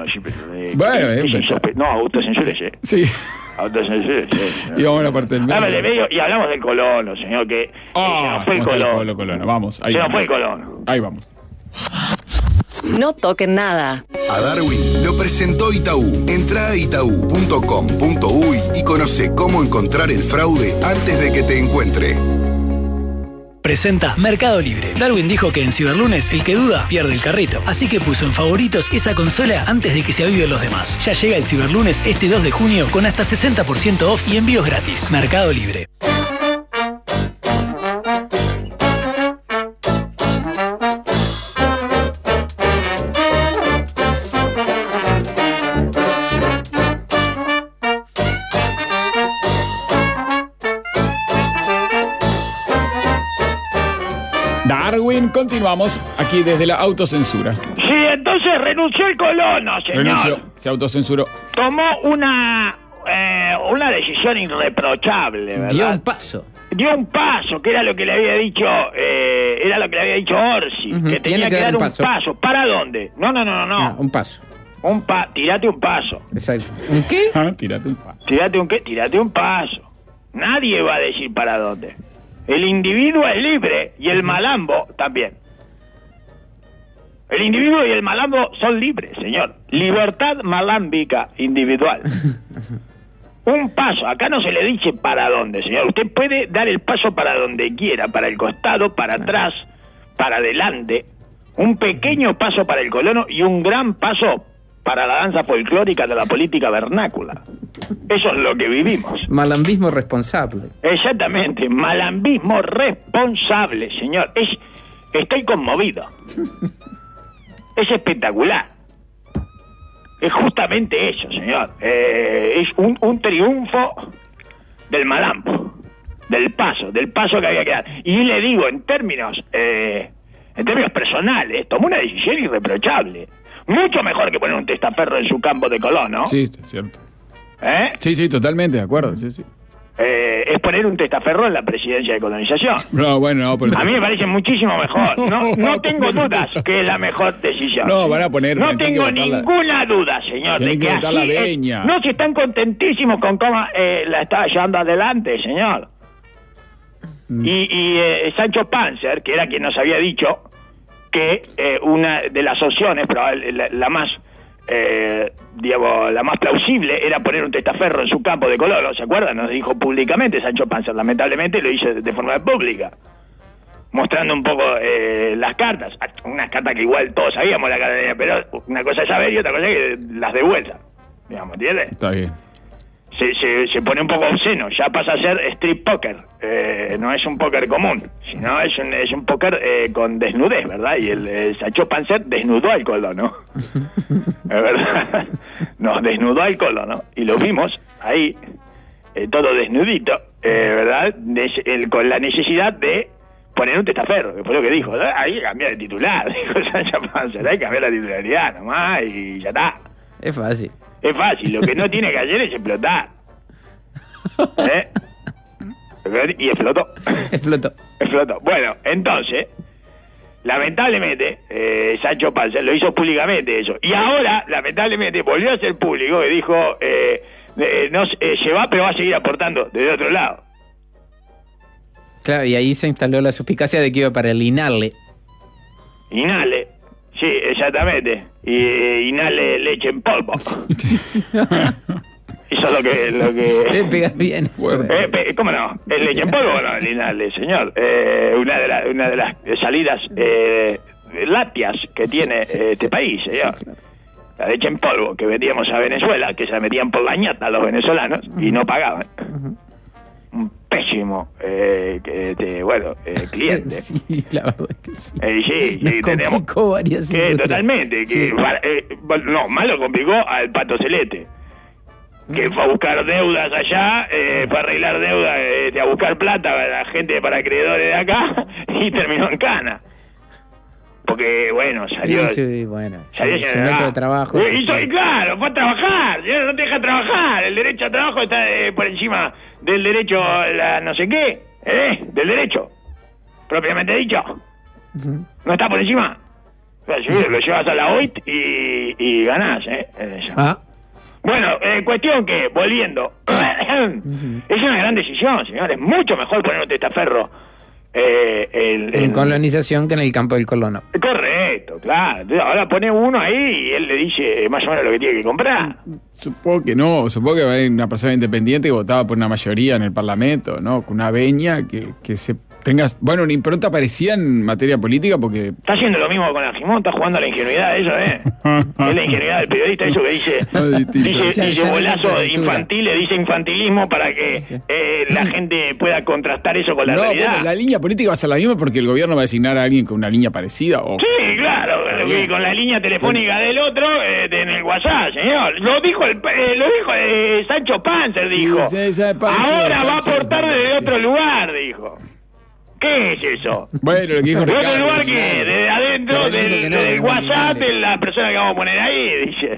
autocensúrese. Sí. Autocensúrese. Y vamos a la parte del medio. Y hablamos del colono, señor, que se nos fue el colono. Vamos, ahí. Se nos fue el colono. Ahí vamos. No toquen nada. A Darwin lo presentó Itaú. Entrá a itaú.com.uy y conoce cómo encontrar el fraude antes de que te encuentre. Presenta Mercado Libre. Darwin dijo que en Ciberlunes el que duda pierde el carrito. Así que puso en favoritos esa consola antes de que se aviven los demás. Ya llega el Ciberlunes este 2 de junio con hasta 60% off y envíos gratis. Mercado Libre. Darwin, continuamos aquí desde la autocensura. Sí, entonces renunció el colono, señor. Renunció, se autocensuró. Tomó una decisión irreprochable, ¿verdad? Dio un paso, que era lo que le había dicho, Orsi, que tenía que dar un paso. ¿Para dónde? No. Un paso. Tirate un paso. Exacto. ¿Un qué? Tirate un paso. ¿Tirate un qué? Tirate un paso. Nadie va a decir para dónde. El individuo es libre y el malambo también. El individuo y el malambo son libres, señor. Libertad malámbica individual. Un paso. Acá no se le dice para dónde, señor. Usted puede dar el paso para donde quiera, para el costado, para atrás, para adelante. Un pequeño paso para el colono y un gran paso para la danza folclórica de la política vernácula. Eso es lo que vivimos. Malambismo responsable. Exactamente, malambismo responsable, señor. Estoy conmovido. Es espectacular. Es justamente eso, señor. Es un triunfo del malambo, del paso que había que dar. Y le digo, en términos personales, tomó una decisión irreprochable. Mucho mejor que poner un testaferro en su campo de Colón, ¿no? Sí, es cierto. Sí, totalmente de acuerdo, sí. Es poner un testaferro en la presidencia de colonización. Pero... A mí me parece muchísimo mejor. No tengo dudas que es la mejor decisión. Van a poner... No tengo ninguna duda, señor, de que así la veña. No, si están contentísimos con cómo la está llevando adelante, señor. Y Sancho Panza, que era quien nos había dicho que una de las opciones, la más plausible, era poner un testaferro en su campo de Colón. ¿Se acuerdan? Nos dijo públicamente Sancho Panza. Lamentablemente lo hizo de forma pública, mostrando un poco las cartas. Unas cartas que igual todos sabíamos la carta, pero una cosa es saber y otra cosa es que las de vuelta. Digamos, ¿entiendes? Está bien. Se pone un poco obsceno, ya pasa a ser street poker, no es un póker común, sino es un póker con desnudez, ¿verdad? Y el Sancho Panza desnudó al colono, es verdad, nos desnudó al colono, y lo vimos ahí, todo desnudito, ¿verdad? Con la necesidad de poner un testaferro, que fue lo que dijo. Hay que cambiar el titular, dijo Sancho Panza, hay que cambiar la titularidad nomás y ya está. Es fácil. Es fácil, lo que no tiene que hacer es explotar. Y explotó. Explotó. Bueno, entonces, lamentablemente, Sancho Panza lo hizo públicamente eso. Y ahora, lamentablemente, volvió a ser público y dijo, se va, pero va a seguir aportando desde otro lado. Claro, y ahí se instaló la suspicacia de que iba para el INALE. Inhale, sí, exactamente. Y inhale leche en polvo. Eso es lo que Pega bien. ¿Cómo no? ¿El leche en polvo o no? El inhale, señor. Una de las salidas lácteas que tiene este país, señor. Sí, claro. La leche en polvo que vendíamos a Venezuela, que se la metían por la ñata a los venezolanos y no pagaban. Un pésimo cliente. Sí, la verdad es que sí. Sí, complicó varias totalmente. Sí. Más lo complicó al Pato Celeste, que fue a buscar deudas allá, fue a arreglar deudas, a buscar plata para la gente, para acreedores de acá, y terminó en cana. Porque, salió su método de trabajo. Claro, fue a trabajar. No te deja trabajar. El derecho a trabajo está por encima del derecho a la no sé qué. Del derecho. Propiamente dicho. Uh-huh. No está por encima. Lo llevas a la OIT y ganás, Bueno, cuestión que, volviendo, es una gran decisión, señores. Mucho mejor poner un testaferro en colonización que en el campo del colono. Correcto, claro. Ahora pone uno ahí y él le dice más o menos lo que tiene que comprar. Supongo que no. Supongo que va a haber una persona independiente que votaba por una mayoría en el Parlamento, ¿no? Con una veña que se tengas, una impronta parecida en materia política porque... Está haciendo lo mismo con Argimón, está jugando a la ingenuidad, eso, Es la ingenuidad del periodista, eso que dice bolazo infantil, le dice infantilismo para que la gente pueda contrastar eso con la realidad. Bueno, la línea política va a ser la misma porque el gobierno va a designar a alguien con una línea parecida. Sí, claro, con la línea telefónica del otro en el WhatsApp, señor. Lo dijo Sancho Panza, dijo. Ahora va a aportar desde otro lugar, dijo. ¿Qué es eso? Bueno, lo que dijo Ricardo. ¿De otro lugar qué? ¿De adentro del WhatsApp de la persona que vamos a poner ahí? Dice.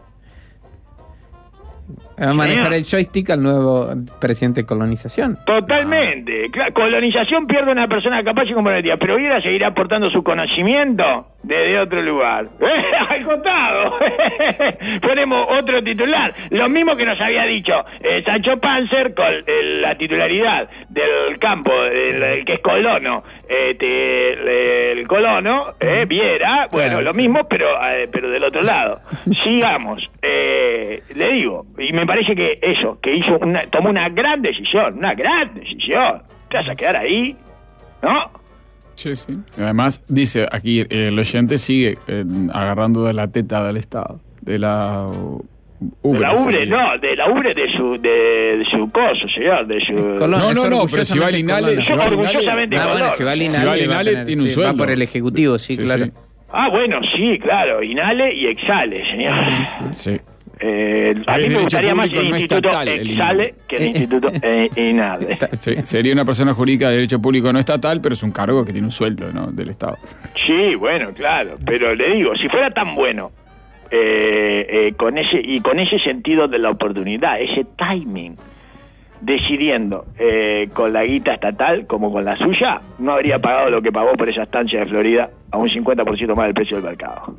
Va a manejar el joystick al nuevo presidente de colonización. Totalmente. Claro, colonización pierde una persona capaz y comprometida, pero Viera seguirá aportando su conocimiento desde otro lugar. Al costado. Ponemos otro titular. Lo mismo que nos había dicho Sancho Panza con la titularidad del campo, el que es colono. El colono, Viera, bueno, lo mismo, pero del otro lado. Sigamos. Le digo, y me parece que eso, que tomó una gran decisión. Te vas a quedar ahí, ¿no? Sí. Además, dice aquí, el oyente sigue agarrando de la teta del Estado, de la ubre. De la ubre de su coso, señor, de su... No, pero si va al INALE... Orgullosamente color. Si va al INALE tiene un sueldo. Va por el Ejecutivo, sí, claro. Sí. Ah, bueno, sí, claro, INALE y EXALE, señor. Sí. A mí me gustaría más el Instituto EXALE que el Instituto INALE. Sí, sería una persona jurídica de derecho público no estatal, pero es un cargo que tiene un sueldo, ¿no? Del Estado. Sí, bueno, claro, pero le digo, si fuera tan bueno, con ese sentido de la oportunidad, ese timing, decidiendo con la guita estatal como con la suya, no habría pagado lo que pagó por esa estancia de Florida a un 50% más del precio del mercado.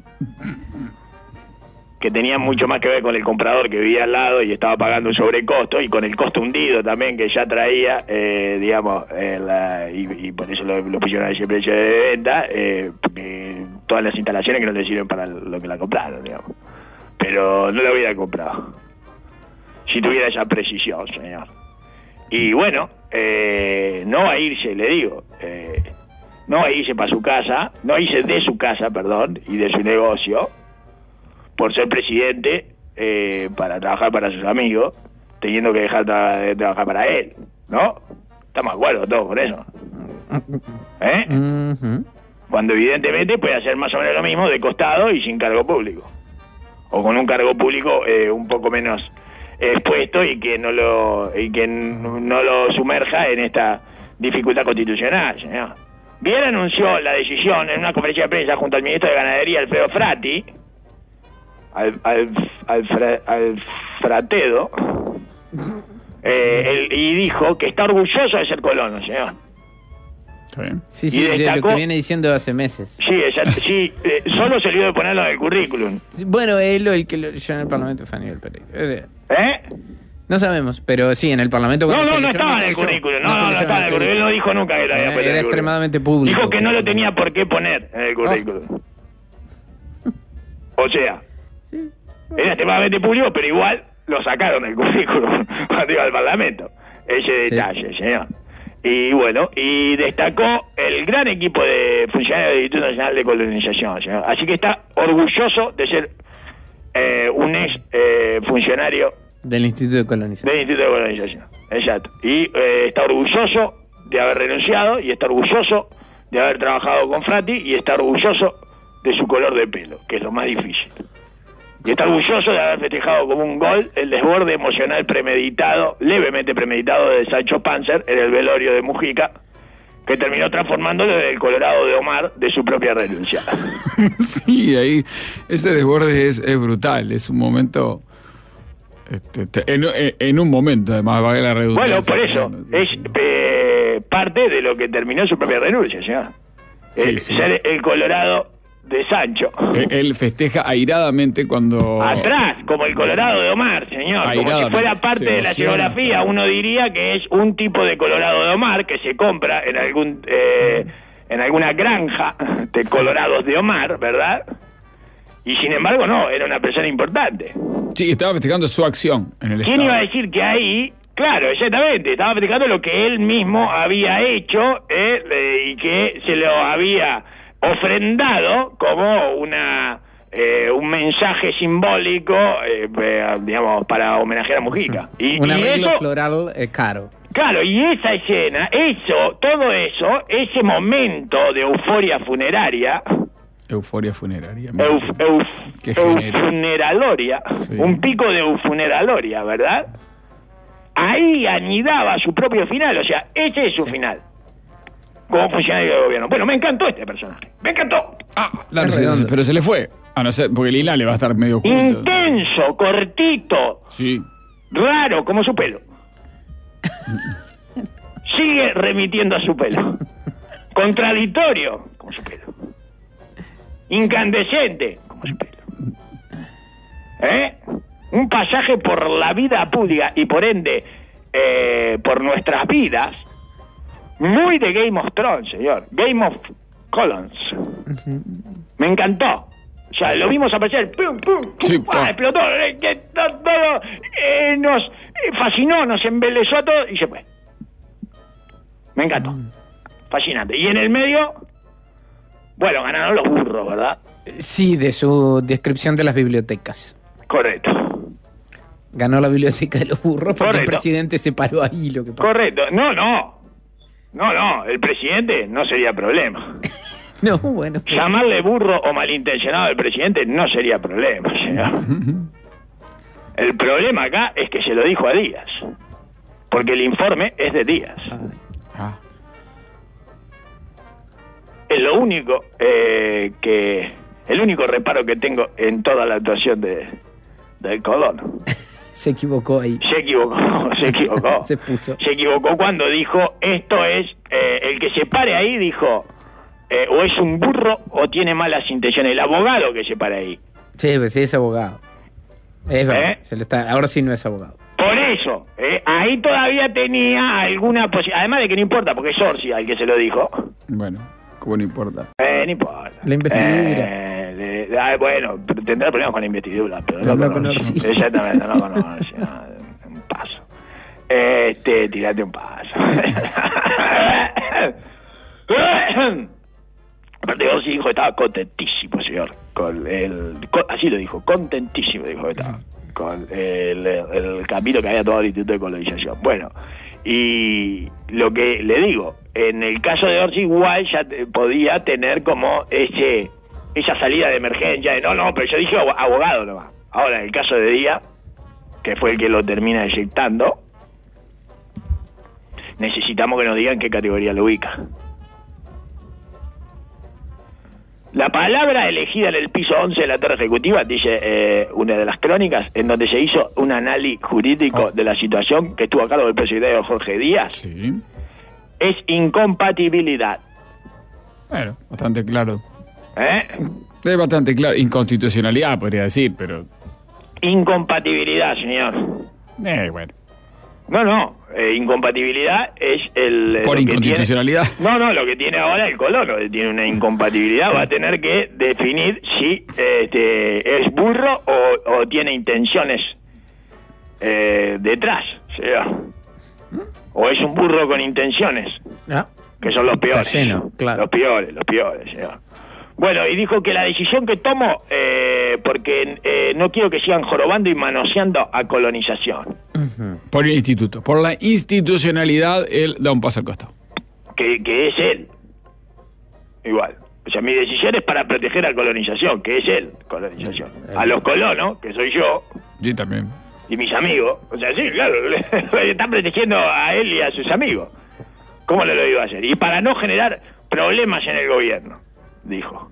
Que tenía mucho más que ver con el comprador que vivía al lado y estaba pagando un sobrecosto, y con el costo hundido también que ya traía, y por eso lo pusieron a ese precio de venta, todas las instalaciones que no le sirven para lo que la compraron, digamos. Pero no la hubiera comprado si tuviera esa precisión, señor. Y bueno, no va a irse, le digo, no va a irse para su casa, no va a irse de su casa, perdón, y de su negocio, por ser presidente, para trabajar para sus amigos, teniendo que dejar de trabajar para él, ¿no? Estamos de acuerdo todos con eso. Uh-huh. Cuando evidentemente puede hacer más o menos lo mismo de costado y sin cargo público. O con un cargo público un poco menos expuesto y que no lo sumerja en esta dificultad constitucional, señor. Bien anunció la decisión en una conferencia de prensa junto al ministro de Ganadería, Alfredo Frati, Alfratedo, y dijo que está orgulloso de ser colono, señor. Está bien. Sí, sí, destacó, lo que viene diciendo hace meses. Sí, sí, solo se olvidó de ponerlo en el currículum. Bueno, él o el que lo leyó en el Parlamento fue Aníbal Pereira. No sabemos, pero sí, en el Parlamento... No estaba en el currículum, no estaba en el currículum, él no dijo nunca que lo había puesto en el currículum. Era extremadamente público. Dijo que no lo tenía por qué poner en el currículum. O sea, era extremadamente público, pero igual lo sacaron del currículum cuando iba al Parlamento. Ese detalle, señor. Y bueno, y destacó el gran equipo de funcionarios del Instituto Nacional de Colonización, señor. Así que está orgulloso de ser un ex funcionario del Instituto de Colonización. Exacto. Y está orgulloso de haber renunciado, y está orgulloso de haber trabajado con Frati, y está orgulloso de su color de pelo, que es lo más difícil. Y está orgulloso de haber festejado como un gol el desborde emocional levemente premeditado de Sancho Panza en el velorio de Mujica, que terminó transformándolo en el Colorado de Omar de su propia renuncia. Sí, ahí ese desborde es brutal, es un momento... en un momento, además, va a la redundancia. Bueno, por eso, es parte de lo que terminó su propia renuncia, señor. Ser el Colorado de Sancho. Él festeja airadamente cuando... Atrás, como el Colorado de Omar, señor. Como si fuera parte de la geografía. Uno diría que es un tipo de Colorado de Omar que se compra en alguna granja de Colorados de Omar, ¿verdad? Y sin embargo, no, era una persona importante. Sí, estaba festejando su acción en el ¿Quién Estado. iba a decir que ahí... Claro, exactamente, estaba festejando lo que él mismo había hecho y que se lo había ofrendado como un mensaje simbólico, digamos, para homenajear a Mujica. Un arreglo floral caro. Claro, y esa escena, todo eso, ese momento de euforia funeraria... Euforia funeraria. Eufuneraloria, sí. Un pico de eufuneraloria, ¿verdad? Ahí anidaba su propio final, o sea, ese es su final como funcionario de gobierno. Bueno, me encantó este personaje, me encantó. Pero se le fue, a no ser, porque Lila le va a estar medio oculto. Intenso, cortito, sí, raro como su pelo. Sigue remitiendo a su pelo. Contradictorio como su pelo. Incandescente como su pelo. Un pasaje por la vida pública y por ende por nuestras vidas muy de Game of Thrones, señor. Game of Colons. Me encantó. O sea, lo vimos aparecer, pum, pum, pum, sí, explotó, todo, nos fascinó, nos embelezó todo y se fue. Me encantó. Fascinante. Y en el medio, bueno, ganaron los burros, ¿verdad? Sí, de su descripción de las bibliotecas. Correcto. Ganó la biblioteca de los burros porque Correcto. El presidente se paró ahí, lo que pasó. Correcto. No, el presidente no sería problema. No, bueno. Llamarle burro o malintencionado al presidente no sería problema, señor. El problema acá es que se lo dijo a Díaz, porque el informe es de Díaz. Es lo único el único reparo que tengo en toda la actuación del colono. Se equivocó ahí. Se equivocó. Se puso. Se equivocó cuando dijo, esto es, el que se pare ahí dijo, o es un burro o tiene malas intenciones. El abogado que se pare ahí. Sí, pues sí es abogado. Es verdad. Ahora sí no es abogado. Por eso, ahí todavía tenía alguna posibilidad. Además de que no importa, porque es Orsi al que se lo dijo. Bueno, como no importa. No importa. La investidura. Bueno, tendrá problemas con la investidura, pero no conoce. Exactamente, no conoce. Un paso. Tirate un paso. Aparte, Orsi dijo que estaba contentísimo, señor. Así lo dijo, contentísimo dijo que estaba. Con el camino que había tomado el Instituto de Colonización. Bueno, y lo que le digo, en el caso de Orsi igual ya podía tener como esa salida de emergencia de no, pero yo dije abogado nomás. Ahora, en el caso de Díaz, que fue el que lo termina eyectando, necesitamos que nos digan qué categoría lo ubica. La palabra elegida en el piso 11 de la Torre Ejecutiva, dice una de las crónicas, en donde se hizo un análisis jurídico de la situación que estuvo a cargo del presidente Jorge Díaz, Sí. es incompatibilidad. Bueno, bastante claro. ¿Eh? Es bastante claro. Inconstitucionalidad, podría decir, pero... Incompatibilidad, señor. Bueno. No, incompatibilidad es el... ¿Por lo que inconstitucionalidad? No, lo que tiene ahora el colono, que tiene una incompatibilidad, va a tener que definir si es burro o tiene intenciones detrás, señor. O es un burro con intenciones, que son los peores. Está lleno, claro. Los peores, señor. Bueno, y dijo que la decisión que tomo, porque no quiero que sigan jorobando y manoseando a colonización. Por el instituto. Por la institucionalidad, él da un paso al costado. Que es él. Igual. O sea, mi decisión es para proteger a colonización, que es él, colonización. A los colonos, que soy yo, Sí, también. y mis amigos. O sea, sí, claro, le están protegiendo a él y a sus amigos. ¿Cómo no lo iba a hacer? Y para no generar problemas en el gobierno, dijo.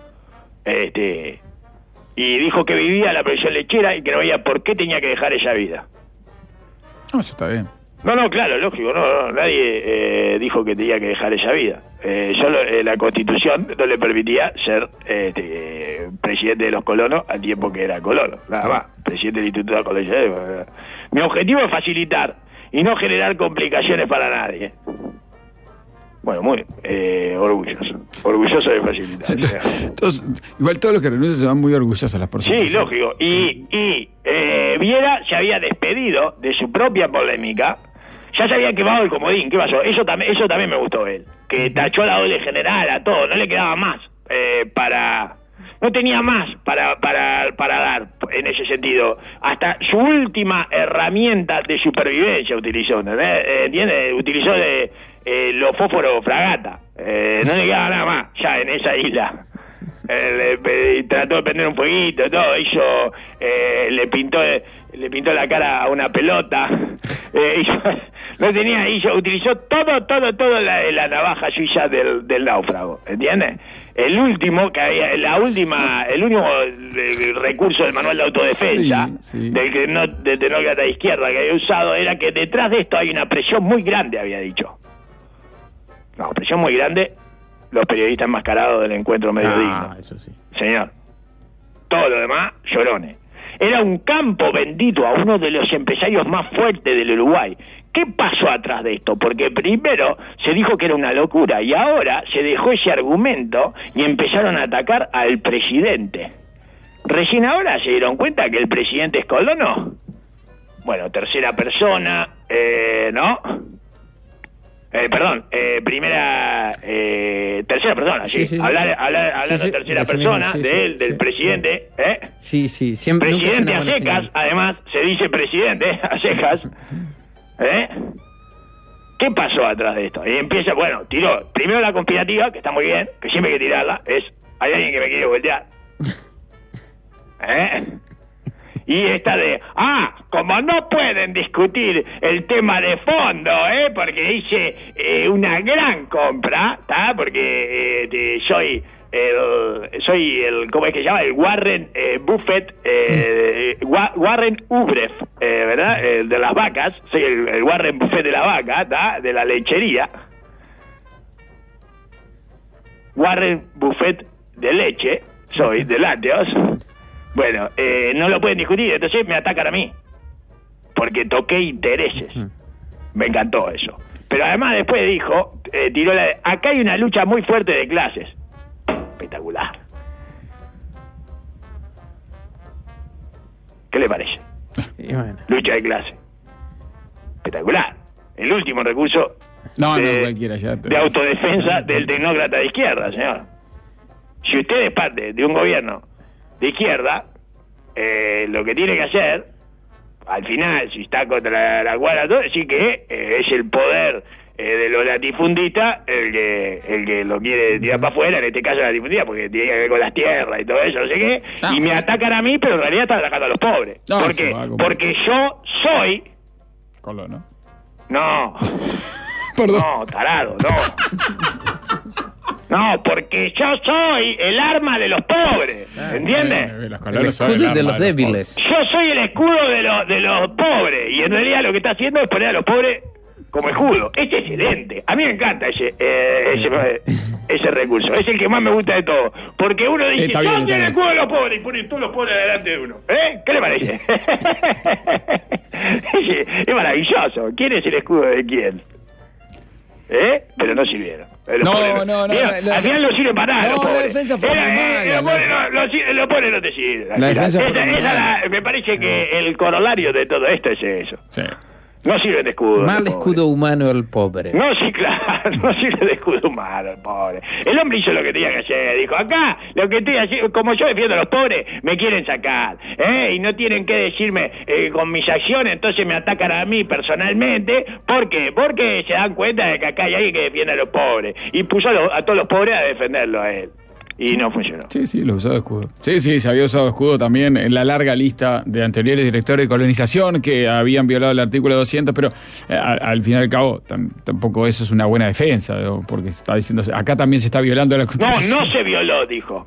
Y dijo que vivía la producción lechera y que no veía por qué tenía que dejar esa vida. No, eso está bien. No, claro, lógico, no, nadie dijo que tenía que dejar esa vida. Solo la Constitución no le permitía ser presidente de los colonos al tiempo que era colono, nada más, presidente del Instituto de Colonización. Mi objetivo es facilitar y no complicaciones para nadie. Bueno, muy orgulloso de facilitar. Entonces, igual todos los que renuncian se van muy orgullosos a las personas. Sí, lógico. Y Viera se había despedido de su propia polémica. Ya se había quemado el comodín. ¿Qué pasó? Eso también me gustó él. Que tachó a la doble general, a todo. No le quedaba más no tenía más para dar en ese sentido. Hasta su última herramienta de supervivencia utilizó, ¿entiendes? Utilizó los fósforos fragata. No le quedaba nada más ya en esa isla. Trató de prender un fueguito, todo, le pintó la cara a una pelota, utilizó todo la navaja suiza del náufrago, ¿entiendes? El último recurso del manual de autodefensa, sí. del tecnócrata de izquierda que había usado, era que detrás de esto hay una presión muy grande, había dicho. No, presión muy grande. Los periodistas enmascarados del Encuentro Medio Digno. Eso sí. Señor. Todo lo demás, llorones. Era un campo bendito a uno de los empresarios más fuertes del Uruguay. ¿Qué pasó atrás de esto? Porque primero se dijo que era una locura y ahora se dejó ese argumento y empezaron a atacar al presidente. Recién ahora se dieron cuenta que el presidente es colono. Bueno, tercera persona, ¿no? Tercera persona, sí. Hablar de tercera persona, de él, del presidente, Sí, siempre. Presidente a secas, además, se dice presidente a secas, ¿Qué pasó atrás de esto? Y empieza, tiró primero la conspirativa, que está muy bien, que siempre hay que tirarla, hay alguien que me quiere voltear. Y esta como no pueden discutir el tema de fondo, porque hice una gran compra, ¿está? Porque soy el, ¿cómo es que se llama? El Warren Buffett, Warren Ubref, ¿verdad? El de las vacas, soy el Warren Buffett de la vaca, ¿está? De la lechería. Warren Buffett de leche, soy de lácteos. Bueno, no lo pueden discutir, entonces me atacan a mí. Porque toqué intereses. Me encantó eso. Pero además después dijo, tiró acá hay una lucha muy fuerte de clases. Espectacular. ¿Qué le parece? Lucha de clase. Espectacular. El último recurso cualquiera ya de autodefensa del tecnócrata de izquierda, señor. Si usted es parte de un gobierno de izquierda, lo que tiene que hacer, al final, si está contra la guarda, todo, decir que es el poder de los latifundistas el que lo quiere tirar para afuera, en este caso latifundista, porque tiene que ver con las tierras y todo eso, no sé qué, y me atacan a mí, pero en realidad están atacando a los pobres. ¿Por qué? Porque yo soy... Colono. No. Perdón. No, tarado, no. No, porque yo soy el arma de los pobres, ¿entiendes? Los El colores son escudo el de arma los débiles. Yo soy el escudo de los pobres, y en realidad lo que está haciendo es poner a los pobres como escudo. Es excelente. A mí me encanta ese recurso. Es el que más me gusta de todo. Porque uno dice, Está yo bien, soy el está escudo de los pobres, y ponen todos los pobres delante de uno. ¿Qué le parece? Es maravilloso. ¿Quién es el escudo de quién? Pero no sirvieron. No. Al final no sirve para nada. No, los pobres. la defensa fue muy mala. Los pobres no te sirven. La defensa fue muy mala. Me parece que el corolario de todo esto es eso. Sí. No sirve de escudo. Mal escudo humano el pobre. No, sí, claro, no sirve de escudo humano, el pobre. El hombre hizo lo que tenía que hacer. Dijo, acá, lo que estoy haciendo, como yo defiendo a los pobres, me quieren sacar. Y no tienen que decirme con mis acciones, entonces me atacan a mí personalmente. ¿Por qué? Porque se dan cuenta de que acá hay alguien que defiende a los pobres. Y puso a todos los pobres a defenderlo a él. Y no funcionó. Sí, lo usó de escudo. Sí, se había usado de escudo también en la larga lista de anteriores directores de colonización que habían violado el artículo 200, pero al fin y al cabo tampoco eso es una buena defensa, ¿no? Porque está diciendo, acá también se está violando la Constitución. No se violó, dijo.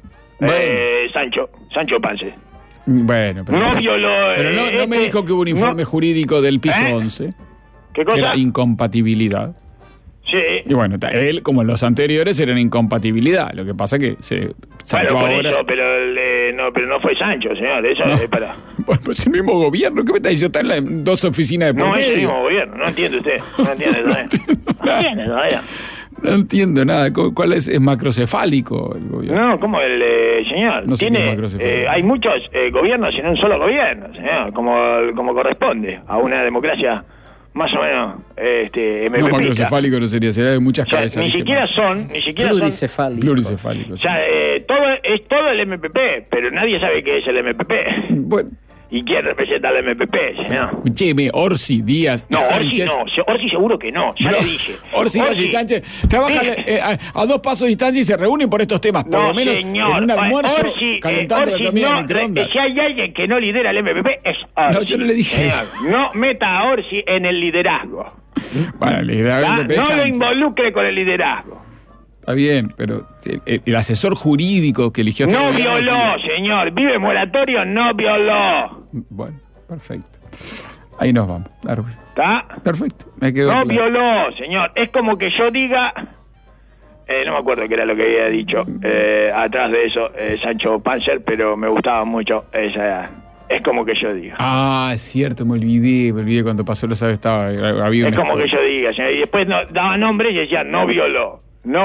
Bueno. Sancho Panza. Bueno, pero no violó. Pero no me dijo que hubo un informe jurídico del piso 11. ¿Qué cosa? Que era incompatibilidad. Sí. Y bueno, él, como los anteriores, eran incompatibilidad. Lo que pasa que se saltó ahora. Eso, pero no fue Sancho, señor. Eso es para. Bueno, pues el mismo gobierno. ¿Qué me está diciendo? Está en dos oficinas de por No, es el medio. mismo gobierno. No entiende usted. No entiende todavía. No entiendo nada. ¿Cuál es macrocefálico el gobierno? No, ¿cómo señor? No sé qué es macrocefálico. Hay muchos gobiernos en un solo gobierno, señor. Como corresponde a una democracia. Más o menos, MPP. No, macrocefálico no sería de muchas cabezas. Ni siquiera son Plurisefálico. Plurisefálico. O sea, todo el MPP, pero nadie sabe qué es el MPP. Bueno. ¿Y quién representa al MPP, señor? Escucheme, Orsi, Díaz y Sánchez. Orsi seguro que no, ya le dije. Orsi, Díaz y Sánchez trabajan a 2 pasos de distancia y se reúnen por estos temas, por lo menos señor. en un almuerzo calentando la comida en microondas. Si hay alguien que no lidera el MPP, es Orsi. No, yo no le dije eso. No meta a Orsi en el liderazgo. Bueno, el liderazgo del MPP no lo Sánchez. involucre con el liderazgo. Está bien, pero el asesor jurídico que eligió... No violó, señor. Vive moratorio, no violó. Bueno, perfecto. Ahí nos vamos, Darwin. ¿Está? Perfecto. Me quedo no claro. violó, señor. Es como que yo diga... no me acuerdo qué era lo que había dicho atrás de eso Sancho Panza, pero me gustaba mucho esa... Es como que yo diga. Ah, es cierto, me olvidé cuando pasó lo sabe, había es como que yo diga, señor. Y después daba nombres y decía, no violó,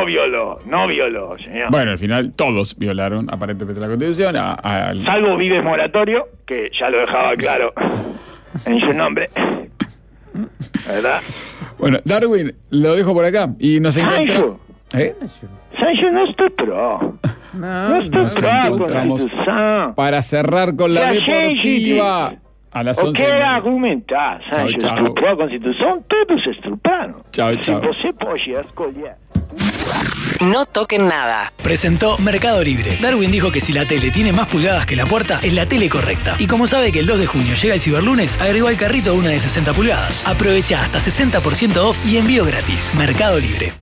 señor. Bueno, al final todos violaron aparentemente la Constitución. Salvo Vives Moratorio, que ya lo dejaba claro en su nombre. ¿Verdad? Bueno, Darwin, lo dejo por acá y nos encontramos. Sancho, no estoy pro. No estoy pro con la Constitución. Para cerrar con la deportiva. A las 11. O que argumentar, Sancho, estrupou a Constitución, todos estruparon. Chao. Você pode escolher. No toquen nada. Presentó Mercado Libre. Darwin dijo que si la tele tiene más pulgadas que la puerta, es la tele correcta. Y como sabe que el 2 de junio llega el Ciberlunes, agregó al carrito una de 60 pulgadas. Aprovecha hasta 60% off y envío gratis. Mercado Libre.